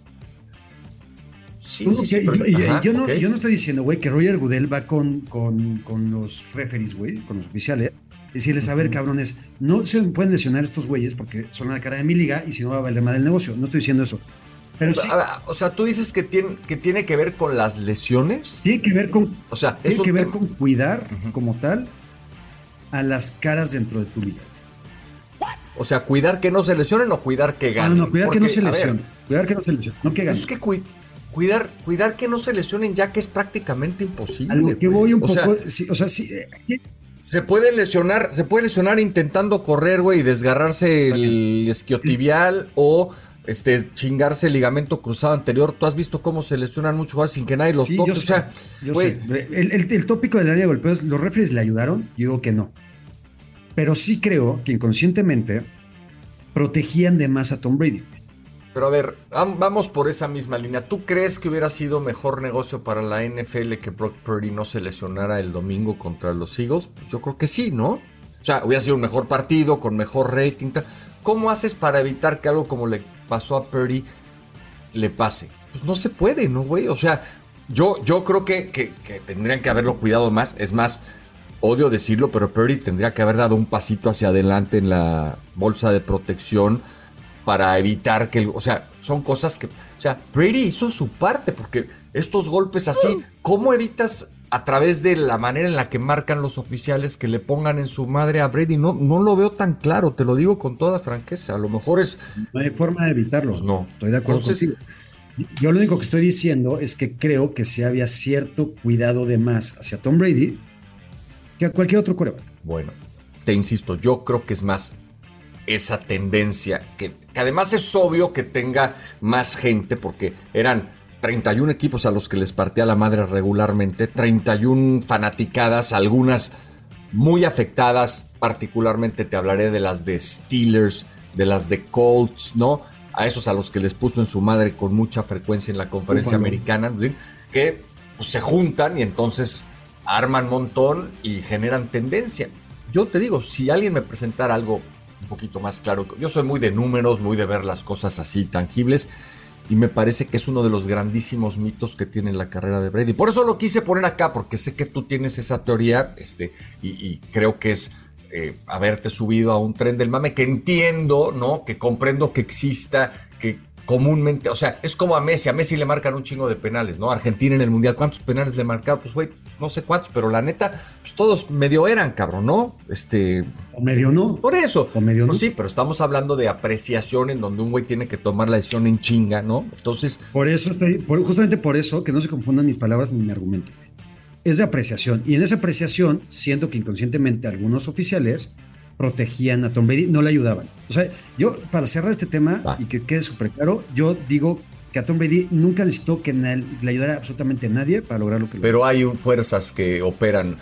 Sí, yo no estoy diciendo, güey, que Roger Goodell va con los referees, güey, con los oficiales, y decirles, a ver, cabrones, no se pueden lesionar estos güeyes porque son la cara de mi liga y si no va a valer más del negocio. No estoy diciendo eso. Pero sí. O sea, tú dices que tiene que ver con las lesiones. Tiene que ver con, o sea, tiene que ver con cuidar como tal a las caras dentro de tu liga. O sea, cuidar que no se lesionen o cuidar que ganen. No, cuidar que no se lesionen. Cuidar que no se lesionen, no que ganen. Es que cuidar que no se lesionen, ya que es prácticamente imposible. A lo que voy un poco, sí. Se puede lesionar intentando correr, güey, y desgarrarse el isquiotibial o chingarse el ligamento cruzado anterior. Tú has visto cómo se lesionan muchos jugadores sin que nadie los toque. Yo sé. El tópico del área de golpeos, ¿los referees le ayudaron? Yo digo que no. Pero sí creo que inconscientemente protegían de más a Tom Brady. Pero a ver, vamos por esa misma línea. ¿Tú crees que hubiera sido mejor negocio para la NFL que Brock Purdy no se lesionara el domingo contra los Eagles? Pues yo creo que sí, ¿no? O sea, hubiera sido un mejor partido, con mejor rating. ¿Cómo haces para evitar que algo como le pasó a Purdy le pase? Pues no se puede, ¿no, güey? O sea, yo creo que tendrían que haberlo cuidado más. Es más, odio decirlo, pero Purdy tendría que haber dado un pasito hacia adelante en la bolsa de protección para evitar que... O sea, son cosas que... O sea, Brady hizo su parte, porque estos golpes así, ¿cómo evitas a través de la manera en la que marcan los oficiales que le pongan en su madre a Brady? No lo veo tan claro, te lo digo con toda franqueza. A lo mejor es... No hay forma de evitarlo. Pues no. Estoy de acuerdo contigo. Yo lo único que estoy diciendo es que creo que sí había cierto cuidado de más hacia Tom Brady que a cualquier otro quarterback. Bueno, te insisto, yo creo que es más esa tendencia, que además es obvio que tenga más gente, porque eran 31 equipos a los que les partía la madre regularmente, 31 fanaticadas, algunas muy afectadas, particularmente te hablaré de las de Steelers, de las de Colts, ¿no? A esos a los que les puso en su madre con mucha frecuencia en la conferencia americana, ¿sí? Que pues, se juntan y entonces arman montón y generan tendencia. Yo te digo, si alguien me presentara algo un poquito más claro, yo soy muy de números, muy de ver las cosas así tangibles, y me parece que es uno de los grandísimos mitos que tiene la carrera de Brady. Por eso lo quise poner acá, porque sé que tú tienes esa teoría, y creo que es haberte subido a un tren del mame, que entiendo, ¿no? Que comprendo que exista, que comúnmente, o sea, es como a Messi le marcan un chingo de penales, ¿no? Argentina en el Mundial, ¿cuántos penales le marcaron? Pues, güey, no sé cuántos, pero la neta, pues todos medio eran, cabrón, ¿no? O medio no. Por eso. O medio pues no. sí, pero estamos hablando de apreciación en donde un güey tiene que tomar la decisión en chinga, ¿no? Entonces... Por eso justamente por eso, que no se confundan mis palabras ni mi argumento. Es de apreciación. Y en esa apreciación, siento que inconscientemente algunos oficiales protegían a Tom Brady, no le ayudaban. O sea, yo, para cerrar este tema y que quede súper claro, yo digo que a Tom Brady nunca necesitó que le ayudara absolutamente a nadie para lograr lo que Pero hay fuerzas que operan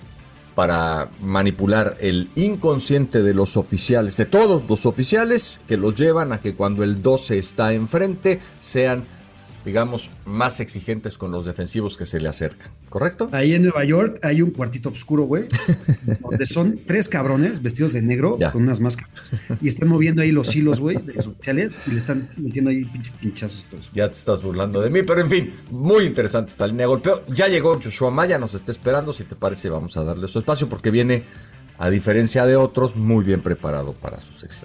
para manipular el inconsciente de los oficiales, de todos los oficiales, que los llevan a que cuando el 12 está enfrente sean, digamos, más exigentes con los defensivos que se le acercan, ¿correcto? Ahí en Nueva York hay un cuartito oscuro, güey, donde son 3 cabrones vestidos de negro con unas máscaras y están moviendo ahí los hilos, güey, de los oficiales y le están metiendo ahí pinchazos y todo eso. Ya te estás burlando de mí, pero en fin, muy interesante esta línea de golpeo. Ya llegó Joshua Maya, nos está esperando, si te parece vamos a darle su espacio porque viene, a diferencia de otros, muy bien preparado para su sección.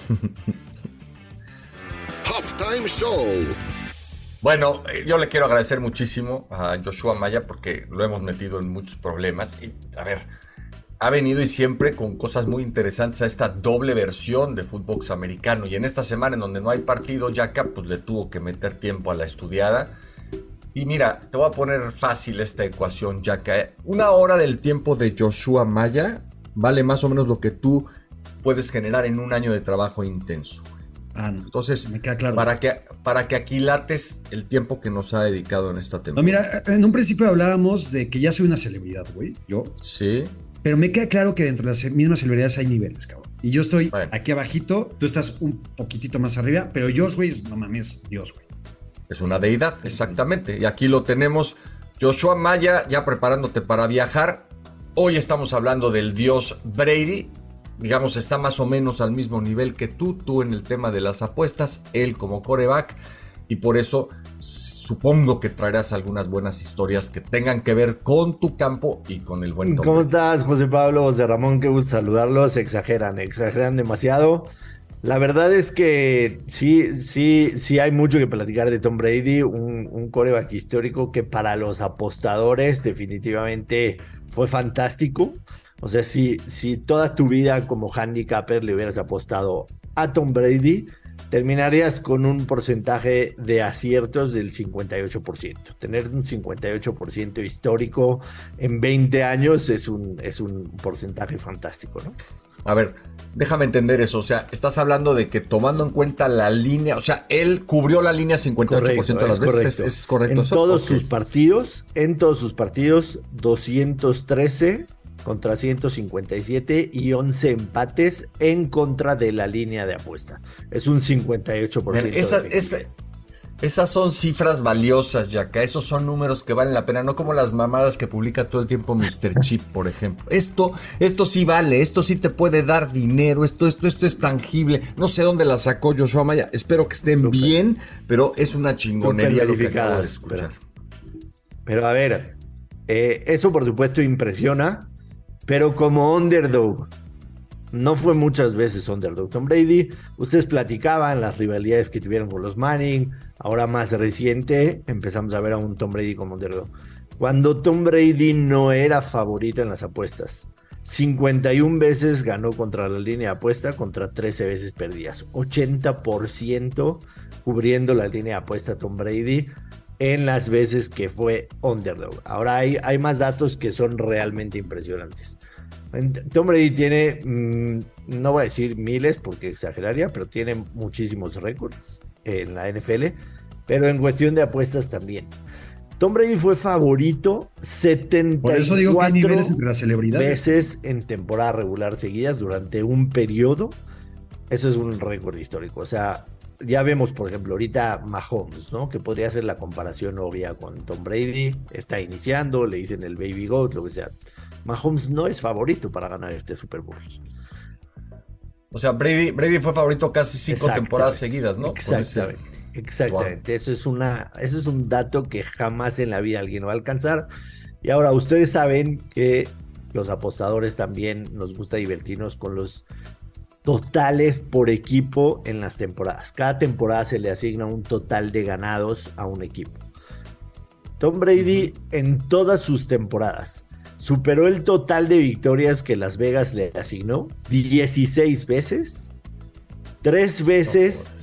Halftime Show. Bueno, yo le quiero agradecer muchísimo a Joshua Maya porque lo hemos metido en muchos problemas y, a ver, ha venido y siempre con cosas muy interesantes a esta doble versión de fútbol americano, y en esta semana en donde no hay partido, Yaka pues le tuvo que meter tiempo a la estudiada. Y mira, te voy a poner fácil esta ecuación, Yaka. 1 hora del tiempo de Joshua Maya vale más o menos lo que tú puedes generar en un año de trabajo intenso. No. Entonces, me queda claro. para que aquilates el tiempo que nos ha dedicado en esta temporada. No, mira, en un principio hablábamos de que ya soy una celebridad, güey, yo. Sí. Pero me queda claro que dentro de las mismas celebridades hay niveles, cabrón. Y yo estoy aquí abajito, tú estás un poquitito más arriba, pero Josh, güey, no mames, Dios, güey. Es una deidad, exactamente. Y aquí lo tenemos, Joshua Maya, ya preparándote para viajar. Hoy estamos hablando del dios Brady. Digamos, está más o menos al mismo nivel que tú en el tema de las apuestas, él como quarterback, y por eso supongo que traerás algunas buenas historias que tengan que ver con tu campo y con el buen Tom. ¿Cómo estás, José Pablo, José Ramón? Qué gusto saludarlos. Exageran demasiado. La verdad es que sí hay mucho que platicar de Tom Brady, un quarterback histórico que para los apostadores definitivamente fue fantástico. O sea, si toda tu vida como handicapper le hubieras apostado a Tom Brady, terminarías con un porcentaje de aciertos del 58%. Tener un 58% histórico en 20 años es un porcentaje fantástico, ¿no? A ver, déjame entender eso. O sea, estás hablando de que tomando en cuenta la línea, o sea, él cubrió la línea 58% de las veces. ¿Es correcto en eso? Todos sus partidos, 213 contra 157 y 11 empates en contra de la línea de apuesta. Es un 58%. Esas son cifras valiosas, Yaka. Esos son números que valen la pena, no como las mamadas que publica todo el tiempo Mr. Chip, por ejemplo. Esto sí vale, esto sí te puede dar dinero, esto es tangible. No sé dónde la sacó Joshua Maya, espero que estén bien, pero es una chingonería lo que acabo de escuchar. Pero a ver, eso por supuesto impresiona, pero como underdog, no fue muchas veces underdog Tom Brady. Ustedes platicaban las rivalidades que tuvieron con los Manning. Ahora más reciente empezamos a ver a un Tom Brady como underdog. Cuando Tom Brady no era favorito en las apuestas, 51 veces ganó contra la línea de apuesta, contra 13 veces perdías. 80% cubriendo la línea de apuesta Tom Brady en las veces que fue underdog. Ahora hay más datos que son realmente impresionantes. Tom Brady tiene, no voy a decir miles porque exageraría, pero tiene muchísimos récords en la NFL, pero en cuestión de apuestas también. Tom Brady fue favorito 74 Por eso digo que hay niveles entre las celebridades. Veces en temporada regular seguidas durante un periodo. Eso es un récord histórico. O sea, ya vemos, por ejemplo, ahorita Mahomes, ¿no? Que podría ser la comparación obvia con Tom Brady. Está iniciando, le dicen el Baby Goat, lo que sea. Mahomes no es favorito para ganar este Super Bowl. O sea, Brady fue favorito casi 5 temporadas seguidas, ¿no? Exactamente. Wow. Eso es un dato que jamás en la vida alguien va a alcanzar. Y ahora ustedes saben que los apostadores también nos gusta divertirnos con los totales por equipo en las temporadas. Cada temporada se le asigna un total de ganados a un equipo. Tom Brady en todas sus temporadas superó el total de victorias que Las Vegas le asignó 16 veces. 3 veces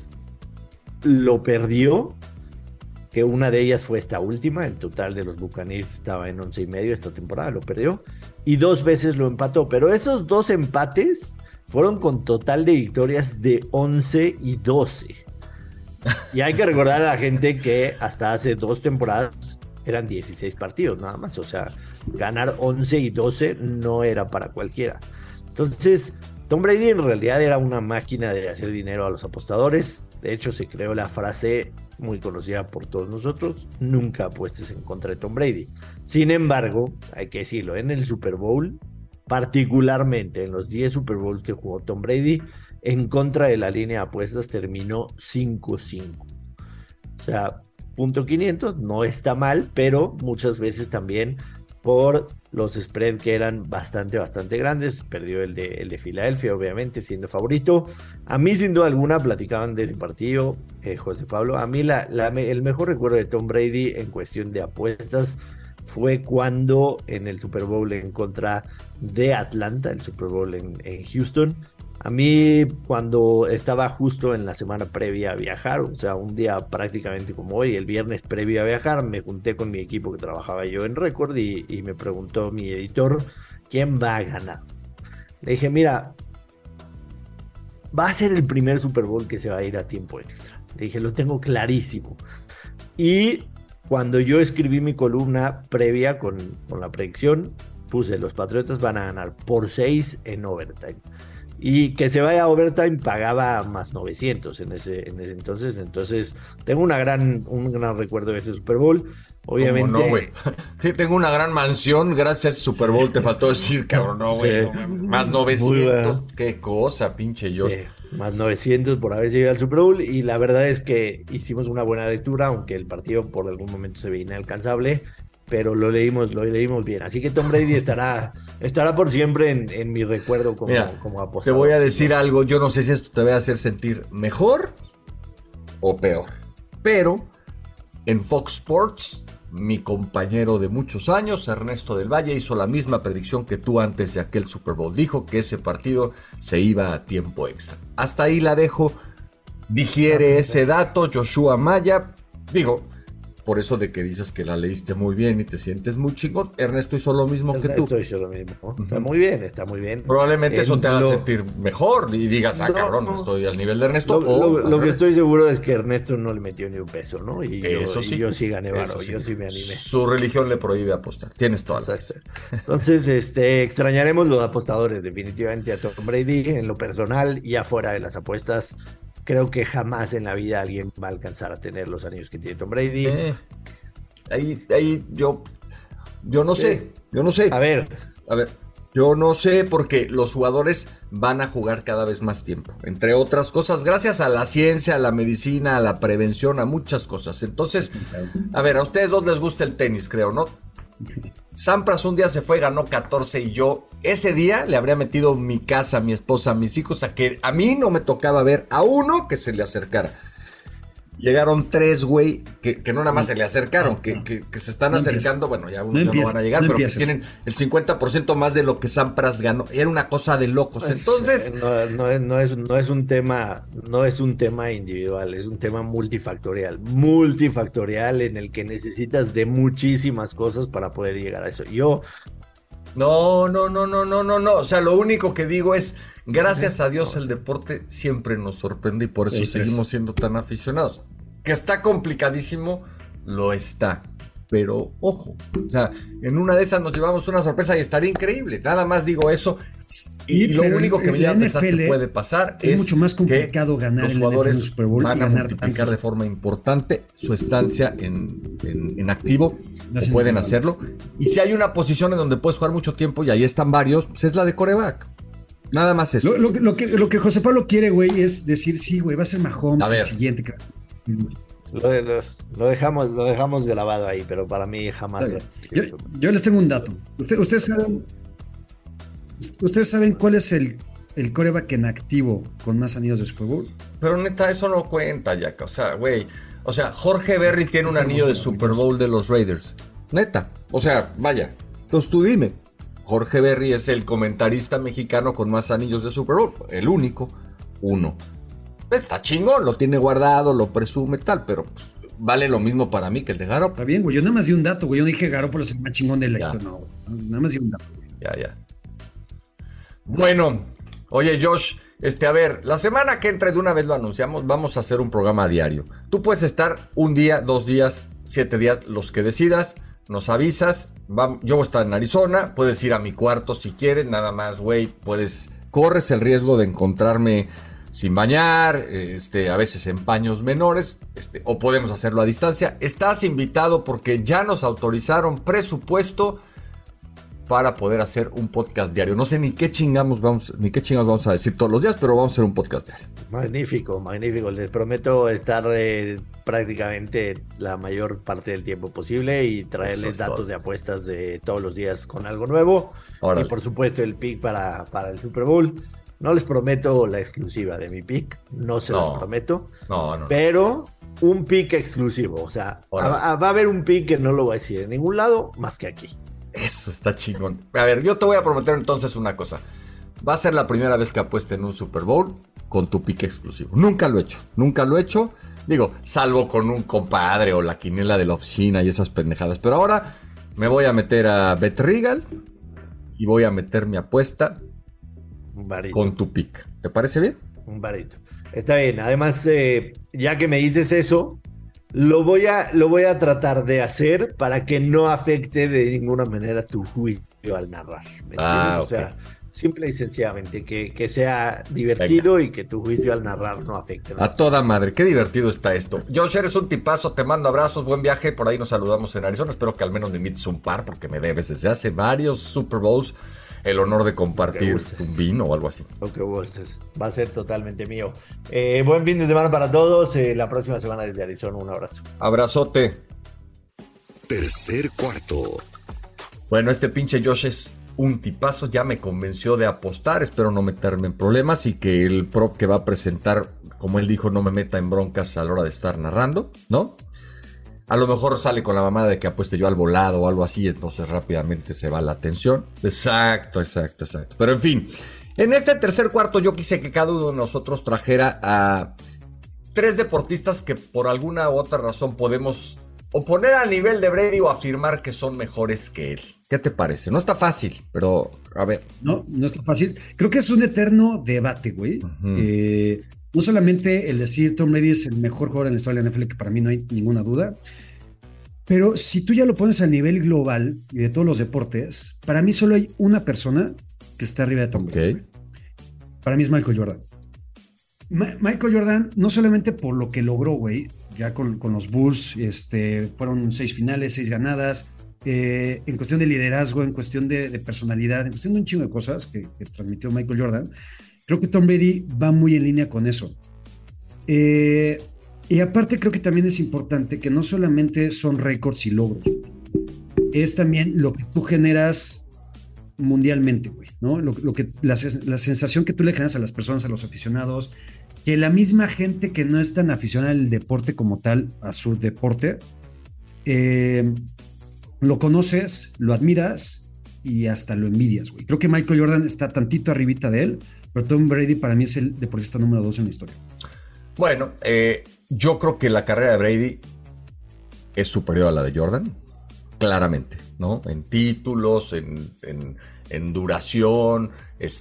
lo perdió, que una de ellas fue esta última. El total de los Buccaneers estaba en 11.5 esta temporada, lo perdió. Y 2 veces lo empató, pero esos 2 empates fueron con total de victorias de 11 y 12. Y hay que recordar a la gente que hasta hace 2 temporadas eran 16 partidos nada más, o sea, ganar 11 y 12 no era para cualquiera. Entonces, Tom Brady en realidad era una máquina de hacer dinero a los apostadores. De hecho, se creó la frase muy conocida por todos nosotros: nunca apuestes en contra de Tom Brady. Sin embargo, hay que decirlo, en el Super Bowl, particularmente en los 10 Super Bowls que jugó Tom Brady, en contra de la línea de apuestas terminó 5-5. O sea, .500 no está mal, pero muchas veces también por los spread que eran bastante grandes. Perdió el de Filadelfia, obviamente, siendo favorito. A mí, sin duda alguna, platicaban de ese partido, José Pablo. A mí el mejor recuerdo de Tom Brady en cuestión de apuestas fue cuando en el Super Bowl en contra de Atlanta, el Super Bowl en Houston. A mí, cuando estaba justo en la semana previa a viajar, o sea, un día prácticamente como hoy, el viernes previo a viajar, me junté con mi equipo que trabajaba yo en Record y me preguntó mi editor, ¿quién va a ganar? Le dije, mira, va a ser el primer Super Bowl que se va a ir a tiempo extra. Le dije, lo tengo clarísimo. Y cuando yo escribí mi columna previa con la predicción, puse, los Patriotas van a ganar por 6 en overtime. Y que se vaya a overtime pagaba más 900 en ese entonces. Entonces, tengo un gran recuerdo de ese Super Bowl. Obviamente. ¿Cómo no, güey? Sí, tengo una gran mansión gracias a ese Super Bowl. Te faltó decir, cabrón, no, güey. Sí. No, más 900. Qué cosa, pinche Josh. Más 900 por haber llegado al Super Bowl. Y la verdad es que hicimos una buena lectura, aunque el partido por algún momento se veía inalcanzable. Pero lo leímos bien. Así que Tom Brady estará por siempre en mi recuerdo como apostador. Te voy a decir algo. Yo no sé si esto te va a hacer sentir mejor o peor. Pero en Fox Sports, mi compañero de muchos años, Ernesto del Valle, hizo la misma predicción que tú antes de aquel Super Bowl. Dijo que ese partido se iba a tiempo extra. Hasta ahí la dejo. Digiere ese dato, Joshua Maya. Digo, por eso de que dices que la leíste muy bien y te sientes muy chingón. Ernesto hizo lo mismo que tú. Ernesto hizo lo mismo. Está muy bien, está muy bien. Probablemente eso te haga sentir mejor y digas, cabrón, estoy al nivel de Ernesto. Lo que estoy seguro es que Ernesto no le metió ni un peso, ¿no? Y eso sí. Yo sí gané varo, yo sí me animé. Su religión le prohíbe apostar. Tienes toda la razón. Entonces, extrañaremos los apostadores definitivamente a Tom Brady en lo personal y afuera de las apuestas. Creo que jamás en la vida alguien va a alcanzar a tener los anillos que tiene Tom Brady. Ahí yo no sé. Yo no sé. A ver. Yo no sé porque los jugadores van a jugar cada vez más tiempo. Entre otras cosas, gracias a la ciencia, a la medicina, a la prevención, a muchas cosas. Entonces, a ver, a ustedes dos les gusta el tenis, creo, ¿no? Sampras un día se fue, ganó 14 y yo ese día le habría metido mi casa, mi esposa, mis hijos a que a mí no me tocaba ver a uno que se le acercara. Llegaron 3, güey, que no nada más se le acercaron, que se están acercando. Bueno, ya unos no van a llegar, pero que tienen el 50% más de lo que Sampras ganó. Era una cosa de locos. Entonces, no es un tema individual, es un tema multifactorial en el que necesitas de muchísimas cosas para poder llegar a eso. No. O sea, lo único que digo es, gracias a Dios el deporte siempre nos sorprende y por eso seguimos siendo tan aficionados. Que está complicadísimo, lo está. Pero, ojo, o sea, en una de esas nos llevamos una sorpresa y estaría increíble. Nada más digo eso. Y lo único que me llama a pensar que puede pasar es mucho más complicado ganar los jugadores en el Super Bowl van a multiplicar de forma importante su estancia en activo. Pueden hacerlo. Y si hay una posición en donde puedes jugar mucho tiempo y ahí están varios, pues es la de quarterback. Nada más eso. Lo que José Pablo quiere, güey, es decir, sí, güey, va a ser Mahomes el siguiente. Lo dejamos grabado ahí, pero para mí jamás. Yo les tengo un dato. ¿Ustedes saben cuál es el quarterback en activo con más anillos de Super Bowl? Pero neta, eso no cuenta, Yaka. O sea, güey. O sea, Jorge Berry tiene un anillo de Super Bowl de los Raiders. Neta. O sea, vaya. Entonces tú dime. Jorge Berry es el comentarista mexicano con más anillos de Super Bowl. El único. 1. Está chingón, lo tiene guardado, lo presume tal, pero pues, vale lo mismo para mí que el de Garoppolo. Está bien, güey, yo nada más di un dato, güey, yo no dije Garoppolo es el más chingón de la historia, no, güey. Nada más di un dato, güey. Ya. Bueno, oye, Josh, a ver, la semana que entra, de una vez lo anunciamos, vamos a hacer un programa diario. Tú puedes estar 1 día, 2 días, 7 días, los que decidas, nos avisas, yo voy a estar en Arizona, puedes ir a mi cuarto si quieres, nada más, güey, corres el riesgo de encontrarme sin bañar, a veces en paños menores, o podemos hacerlo a distancia. Estás invitado porque ya nos autorizaron presupuesto para poder hacer un podcast diario. No sé ni qué chingados vamos a decir todos los días, pero vamos a hacer un podcast diario. Magnífico. Les prometo estar prácticamente la mayor parte del tiempo posible y traerles datos de apuestas de todos los días con algo nuevo. Órale. Y por supuesto el pick para el Super Bowl. No les prometo la exclusiva de mi pick, no se los prometo, pero un pick exclusivo, o sea, va a haber un pick que no lo voy a decir en ningún lado más que aquí. Eso está chingón. A ver, yo te voy a prometer entonces una cosa. Va a ser la primera vez que apueste en un Super Bowl con tu pick exclusivo. Nunca lo he hecho. Digo, salvo con un compadre o la quiniela de la oficina y esas pendejadas. Pero ahora me voy a meter a BetRegal y voy a meter mi apuesta con tu pick. ¿Te parece bien? Un varito. Está bien. Además, ya que me dices eso, lo voy a tratar de hacer para que no afecte de ninguna manera tu juicio al narrar. ¿Me entiendes? Okay. O sea, simple y sencillamente que sea divertido. Venga. Y que tu juicio al narrar no afecte. A toda madre, qué divertido está esto. Josh, eres un tipazo, te mando abrazos, buen viaje, por ahí nos saludamos en Arizona. Espero que al menos me invites un par porque me debes desde hace varios Super Bowls el honor de compartir un vino o algo así. Lo que gustes, va a ser totalmente mío. Buen fin de semana para todos, la próxima semana desde Arizona, un abrazo. Abrazote. Tercer cuarto. Bueno, este pinche Josh es un tipazo, ya me convenció de apostar, espero no meterme en problemas y que el prop que va a presentar, como él dijo, no me meta en broncas a la hora de estar narrando, ¿no? A lo mejor sale con la mamada de que apueste yo al volado o algo así, entonces rápidamente se va la atención. Exacto. Pero en fin, en este tercer cuarto yo quise que cada uno de nosotros trajera a 3 deportistas que por alguna u otra razón podemos o poner a nivel de Brady o afirmar que son mejores que él. ¿Qué te parece? No está fácil, pero a ver. No está fácil. Creo que es un eterno debate, güey. No solamente el decir Tom Brady es el mejor jugador en la historia de la NFL, que para mí no hay ninguna duda, pero si tú ya lo pones a nivel global y de todos los deportes, para mí solo hay una persona que está arriba de Tom Brady. Okay. Para mí es Michael Jordan. Michael Jordan, no solamente por lo que logró, güey, ya con los Bulls, fueron 6 finales, 6 ganadas, en cuestión de liderazgo, en cuestión de personalidad, en cuestión de un chingo de cosas que transmitió Michael Jordan. Creo que Tom Brady va muy en línea con eso. Y aparte creo que también es importante que no solamente son récords y logros, es también lo que tú generas mundialmente, güey, ¿no? La sensación que tú le generas a las personas, a los aficionados, que la misma gente que no es tan aficionada al deporte como tal, a su deporte, lo conoces, lo admiras y hasta lo envidias, güey. Creo que Michael Jordan está tantito arribita de él, pero Tom Brady para mí es el deportista número 2 en la historia. Bueno, yo creo que la carrera de Brady es superior a la de Jordan, claramente, ¿no? En títulos, en duración,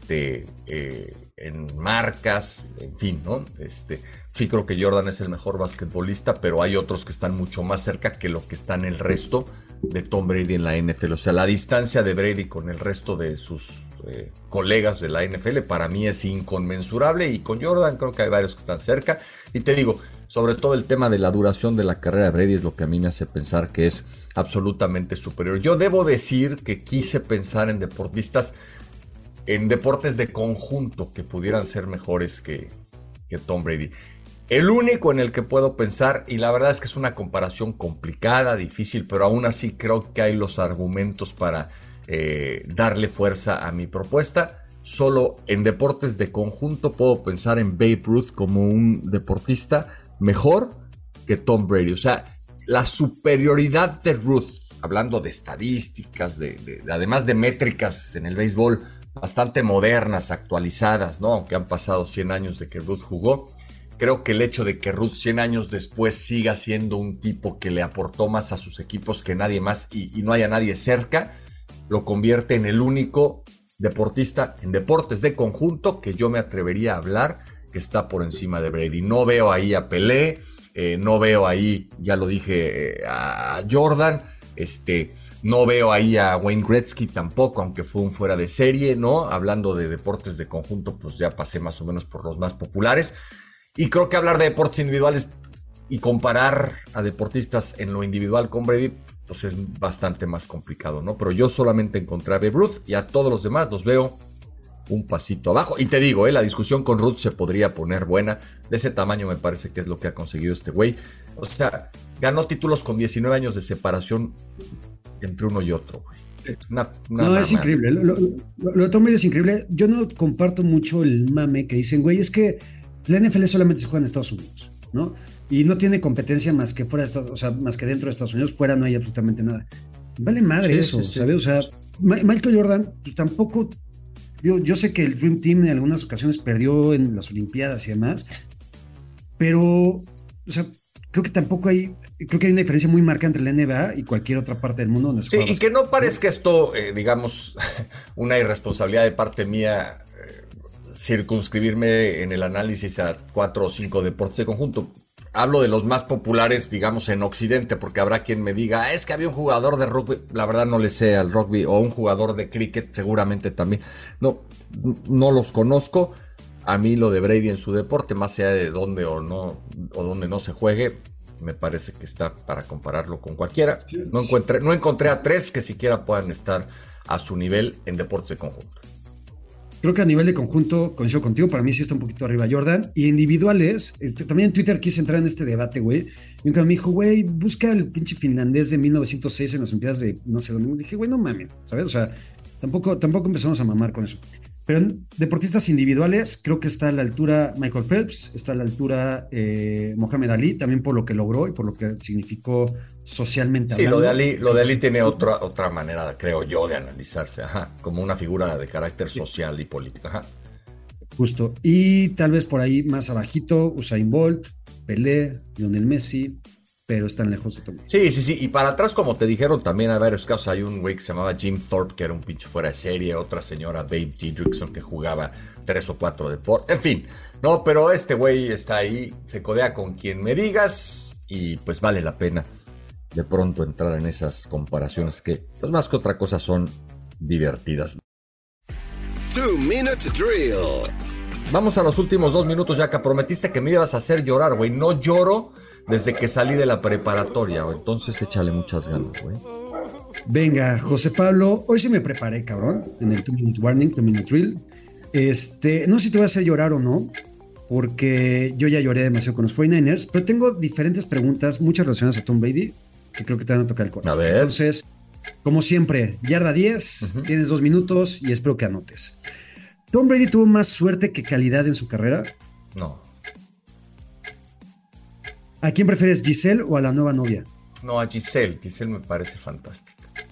en marcas, en fin, ¿no? Sí creo que Jordan es el mejor basquetbolista, pero hay otros que están mucho más cerca que lo que están el resto de Tom Brady en la NFL. O sea, la distancia de Brady con el resto de sus colegas de la NFL para mí es inconmensurable, y con Jordan creo que hay varios que están cerca. Y te digo, sobre todo el tema de la duración de la carrera de Brady es lo que a mí me hace pensar que es absolutamente superior. Yo debo decir que quise pensar en deportistas, en deportes de conjunto que pudieran ser mejores que Tom Brady. El único en el que puedo pensar, y la verdad es que es una comparación complicada, difícil, pero aún así creo que hay los argumentos para darle fuerza a mi propuesta. Solo en deportes de conjunto puedo pensar en Babe Ruth como un deportista mejor que Tom Brady. O sea, la superioridad de Ruth, hablando de estadísticas, además de métricas en el béisbol bastante modernas, actualizadas, ¿no? Aunque han pasado 100 años de que Ruth jugó. Creo que el hecho de que Ruth 100 años después siga siendo un tipo que le aportó más a sus equipos que nadie más y no haya nadie cerca, lo convierte en el único deportista en deportes de conjunto que yo me atrevería a hablar que está por encima de Brady. No veo ahí a Pelé, no veo ahí, ya lo dije, a Jordan, no veo ahí a Wayne Gretzky tampoco, aunque fue un fuera de serie, ¿no? Hablando de deportes de conjunto, pues ya pasé más o menos por los más populares. Y creo que hablar de deportes individuales y comparar a deportistas en lo individual con Brady, pues es bastante más complicado, ¿no? Pero yo solamente encontré a Babe Ruth y a todos los demás los veo un pasito abajo. Y te digo, la discusión con Ruth se podría poner buena. De ese tamaño me parece que es lo que ha conseguido este güey. O sea, ganó títulos con 19 años de separación entre uno y otro, güey. No, es increíble. Lo de Tom Brady es increíble. Yo no comparto mucho el mame que dicen, güey, es que la NFL solamente se juega en Estados Unidos, ¿no? Y no tiene competencia más que fuera de Estados, o sea, más que dentro de Estados Unidos. Fuera no hay absolutamente nada. Vale madre eso, ¿sabes? O sea, Michael Jordan pues, tampoco. Yo sé que el Dream Team en algunas ocasiones perdió en las Olimpiadas y demás, pero, o sea, creo que hay una diferencia muy marcada entre la NBA y cualquier otra parte del mundo donde se juega. Y que no parezca esto, digamos, una irresponsabilidad de parte mía, circunscribirme en el análisis a 4 o 5 deportes de conjunto. Hablo de los más populares, digamos, en Occidente, porque habrá quien me diga, es que había un jugador de rugby, la verdad no le sé al rugby, o un jugador de cricket, seguramente también. No los conozco. A mí lo de Brady en su deporte, más allá de dónde o dónde no se juegue, me parece que está para compararlo con cualquiera. No encontré a 3 que siquiera puedan estar a su nivel en deportes de conjunto. Creo que a nivel de conjunto, coincido contigo, para mí sí está un poquito arriba Jordan. Y individuales, también en Twitter quise entrar en este debate, güey. Y un cabrón me dijo, güey, busca el pinche finlandés de 1906 en las Olimpiadas de no sé dónde. Y dije, güey, no mames, ¿sabes? O sea, tampoco empezamos a mamar con eso. Pero en deportistas individuales, creo que está a la altura Michael Phelps, está a la altura Mohamed Ali, también por lo que logró y por lo que significó socialmente hablando. Sí, lo de Ali tiene otra manera, creo yo, de analizarse, como una figura de carácter social y político. Justo. Y tal vez por ahí más abajito, Usain Bolt, Pelé, Lionel Messi, pero están lejos de Tom Brady. Sí. Y para atrás, como te dijeron también a varios casos, hay un güey que se llamaba Jim Thorpe, que era un pinche fuera de serie, otra señora, Babe Didrikson, que jugaba 3 o 4 deportes, en fin. No, pero este güey está ahí, se codea con quien me digas y pues vale la pena de pronto entrar en esas comparaciones que, pues más que otra cosa, son divertidas. 2-minute drill. Vamos a los últimos 2 minutos, ya que prometiste que me ibas a hacer llorar, güey. No lloro desde que salí de la preparatoria, güey. Entonces échale muchas ganas, güey. Venga, José Pablo, hoy sí me preparé, cabrón, en el 2-minute warning, 2-minute drill. No sé si te voy a hacer llorar o no, porque yo ya lloré demasiado con los 49ers, pero tengo diferentes preguntas, muchas relacionadas a Tom Brady, que creo que te van a tocar el corazón. A ver. Entonces, como siempre, yarda 10, tienes 2 minutos y espero que anotes. ¿Tom Brady tuvo más suerte que calidad en su carrera? No. ¿A quién prefieres, Giselle o a la nueva novia? No, a Giselle. Giselle me parece fantástica.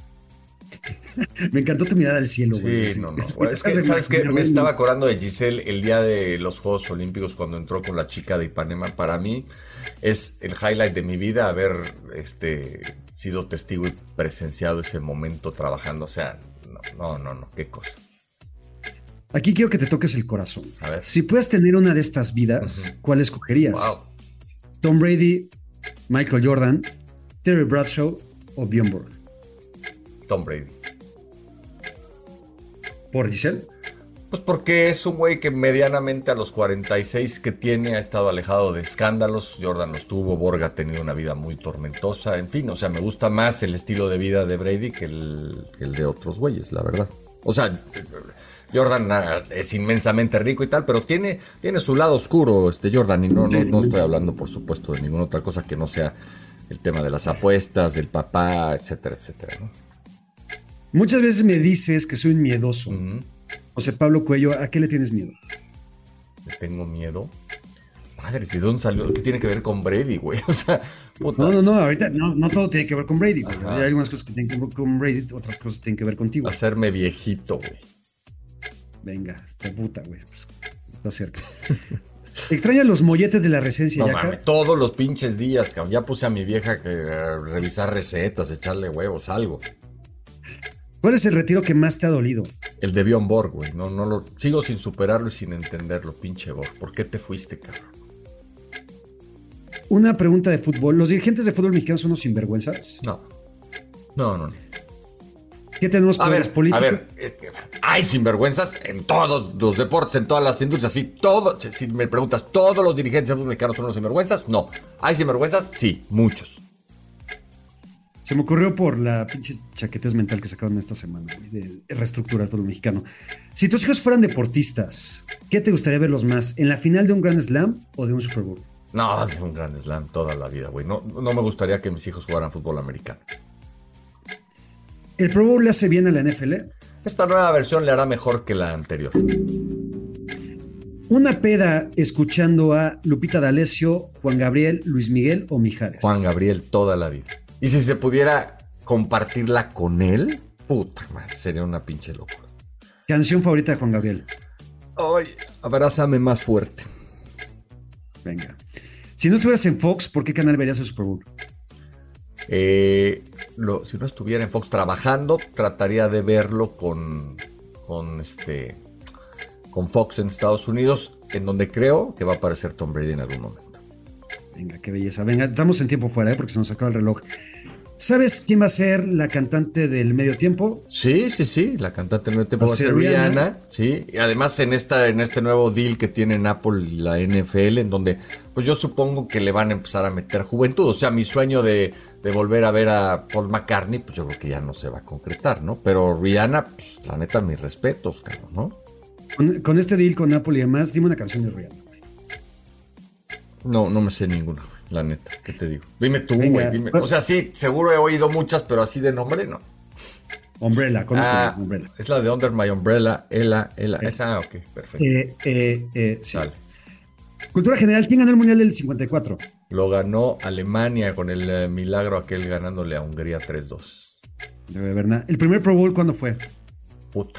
Me encantó tu mirada al cielo, güey. Sí, no. Es que, ¿sabes qué? Me estaba acordando de Giselle el día de los Juegos Olímpicos cuando entró con la chica de Ipanema. Para mí es el highlight de mi vida haber sido testigo y presenciado ese momento trabajando. O sea, no, qué cosa. Aquí quiero que te toques el corazón. A ver. Si puedes tener una de estas vidas, ¿cuál escogerías? Wow. Tom Brady, Michael Jordan, Terry Bradshaw o Bjorn Borg. Tom Brady. ¿Por Giselle? Pues porque es un güey que medianamente a los 46 que tiene ha estado alejado de escándalos. Jordan los tuvo, Borg ha tenido una vida muy tormentosa. En fin, o sea, me gusta más el estilo de vida de Brady que el de otros güeyes, la verdad. O sea, Jordan es inmensamente rico y tal, pero tiene su lado oscuro, Jordan, y no estoy hablando, por supuesto, de ninguna otra cosa que no sea el tema de las apuestas, del papá, etcétera, ¿no? Muchas veces me dices que soy un miedoso. José Pablo Cuello, ¿a qué le tienes miedo? ¿Le tengo miedo? Madre, ¿de dónde salió? ¿Qué tiene que ver con Brady, güey? O sea, puta. No, ahorita no todo tiene que ver con Brady, güey. Hay algunas cosas que tienen que ver con Brady, otras cosas tienen que ver contigo. Hacerme viejito, güey. Venga, esta puta, güey. Pues, está cerca. ¿Extrañas los molletes de la recencia, No Yaca? mames, todos los pinches días, cabrón. Ya puse a mi vieja que revisar recetas, echarle huevos, algo. ¿Cuál es el retiro que más te ha dolido? El de Bjorn Borg, güey. No lo sigo sin superarlo y sin entenderlo, pinche Borg. ¿Por qué te fuiste, cabrón? Una pregunta de fútbol. ¿Los dirigentes de fútbol mexicano son unos sinvergüenzas? No. ¿Qué tenemos poderes políticos? A ver, hay sinvergüenzas en todos los deportes, en todas las industrias, sí, todo. Si me preguntas, ¿todos los dirigentes de fútbol mexicano son unos sinvergüenzas? No. ¿Hay sinvergüenzas? Sí, muchos. Se me ocurrió por la pinche chaquetez mental que sacaron esta semana, güey, de reestructurar el fútbol mexicano. Si tus hijos fueran deportistas, ¿qué te gustaría verlos más? ¿En la final de un Grand Slam o de un Super Bowl? No, de un Grand Slam toda la vida, güey. No me gustaría que mis hijos jugaran fútbol americano. ¿El Pro Bowl le hace bien a la NFL? Esta nueva versión le hará mejor que la anterior. Una peda escuchando a Lupita D'Alessio, Juan Gabriel, Luis Miguel o Mijares. Juan Gabriel toda la vida. Y si se pudiera compartirla con él, puta madre, sería una pinche locura. Canción favorita de Juan Gabriel. Ay, abrázame más fuerte. Venga. Si no estuvieras en Fox, ¿por qué canal verías el Super Bowl? Si no estuviera en Fox trabajando, trataría de verlo con Fox en Estados Unidos, en donde creo que va a aparecer Tom Brady en algún momento. Venga, qué belleza. Venga, estamos en tiempo fuera, porque se nos acaba el reloj. ¿Sabes quién va a ser la cantante del medio tiempo? Sí, la cantante del medio tiempo va a ser Rihanna. Sí, y además en este nuevo deal que tienen Apple y la NFL, en donde pues yo supongo que le van a empezar a meter juventud. O sea, mi sueño de volver a ver a Paul McCartney, pues yo creo que ya no se va a concretar, ¿no? Pero Rihanna, pues la neta, mis respetos, cabrón, ¿no? Con este deal con Apple y demás, dime una canción de Rihanna. No me sé ninguna, la neta, ¿qué te digo? Dime tú, Venga, güey, O sea, sí, seguro he oído muchas, pero así de nombre, no. Umbrella, conozco Umbrella. Es la de Under My Umbrella, Ella. Esa, ok, perfecto. Sí. Dale. Cultura general, ¿quién ganó el Mundial del 54? Lo ganó Alemania con el milagro aquel ganándole a Hungría 3-2. De verdad. ¿El primer Pro Bowl cuándo fue? Puta.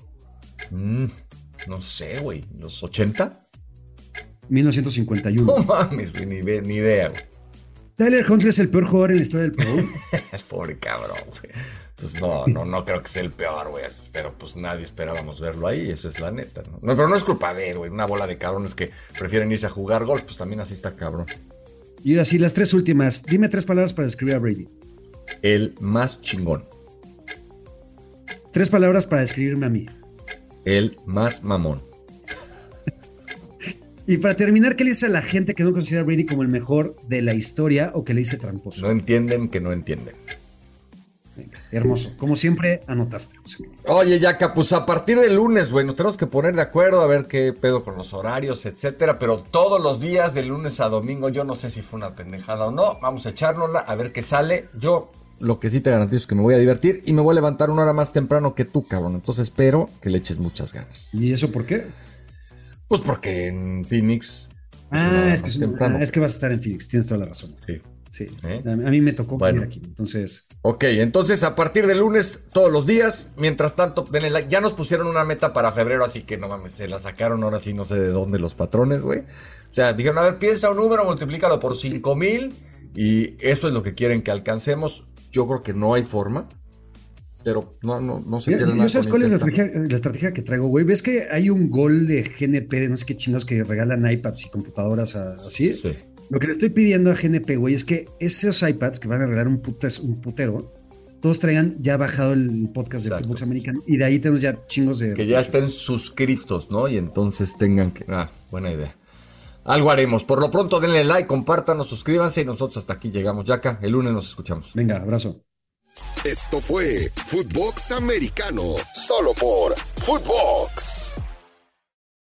No sé, güey. ¿Los 80? 1951. No mames, güey, ni idea, güey. Tyler Huntley es el peor jugador en la historia del Pro Bowl. El pobre cabrón, güey. Pues no creo que sea el peor, güey. Pero pues nadie esperábamos verlo ahí, eso es la neta, ¿no? No, pero no es culpa de él, güey. Una bola de cabrones que prefieren irse a jugar golf, pues también así está cabrón. Y ahora sí, las 3 últimas. Dime 3 palabras para describir a Brady. El más chingón. 3 palabras para describirme a mí. El más mamón. Y para terminar, ¿qué le dice a la gente que no considera a Brady como el mejor de la historia o que le dice tramposo? No entienden que no entienden. Venga, hermoso. Como siempre, anotaste, José. Oye, Yaka, pues a partir del lunes, güey, nos tenemos que poner de acuerdo a ver qué pedo con los horarios, etcétera. Pero todos los días, de lunes a domingo, yo no sé si fue una pendejada o no. Vamos a echárnosla a ver qué sale. Yo lo que sí te garantizo es que me voy a divertir y me voy a levantar 1 hora más temprano que tú, cabrón. Entonces espero que le eches muchas ganas. ¿Y eso por qué? Pues porque en Phoenix. Es que vas a estar en Phoenix, tienes toda la razón. Sí. Sí. A mí me tocó venir aquí, entonces. Ok, entonces a partir del lunes, todos los días. Mientras tanto, denle like. Ya nos pusieron una meta para febrero, así que no mames, se la sacaron ahora sí, no sé de dónde los patrones, güey. O sea, dijeron, a ver, piensa un número, multiplícalo por 5,000 y eso es lo que quieren que alcancemos. Yo creo que no hay forma. Pero no sé. ¿Yo sabes cuál es la estrategia que traigo, güey? ¿Ves que hay un gol de GNP de no sé qué chingados que regalan iPads y computadoras así? Sí. Lo que le estoy pidiendo a GNP, güey, es que esos iPads que van a regalar un putero, todos traigan ya bajado el podcast de Footbox Americano y de ahí tenemos ya chingos de... Que ya estén suscritos, ¿no? Y entonces tengan que... buena idea. Algo haremos. Por lo pronto denle like, compártanos, suscríbanse y nosotros hasta aquí llegamos. Yaka, el lunes nos escuchamos. Venga, abrazo. Esto fue Footbox Americano, solo por Footbox.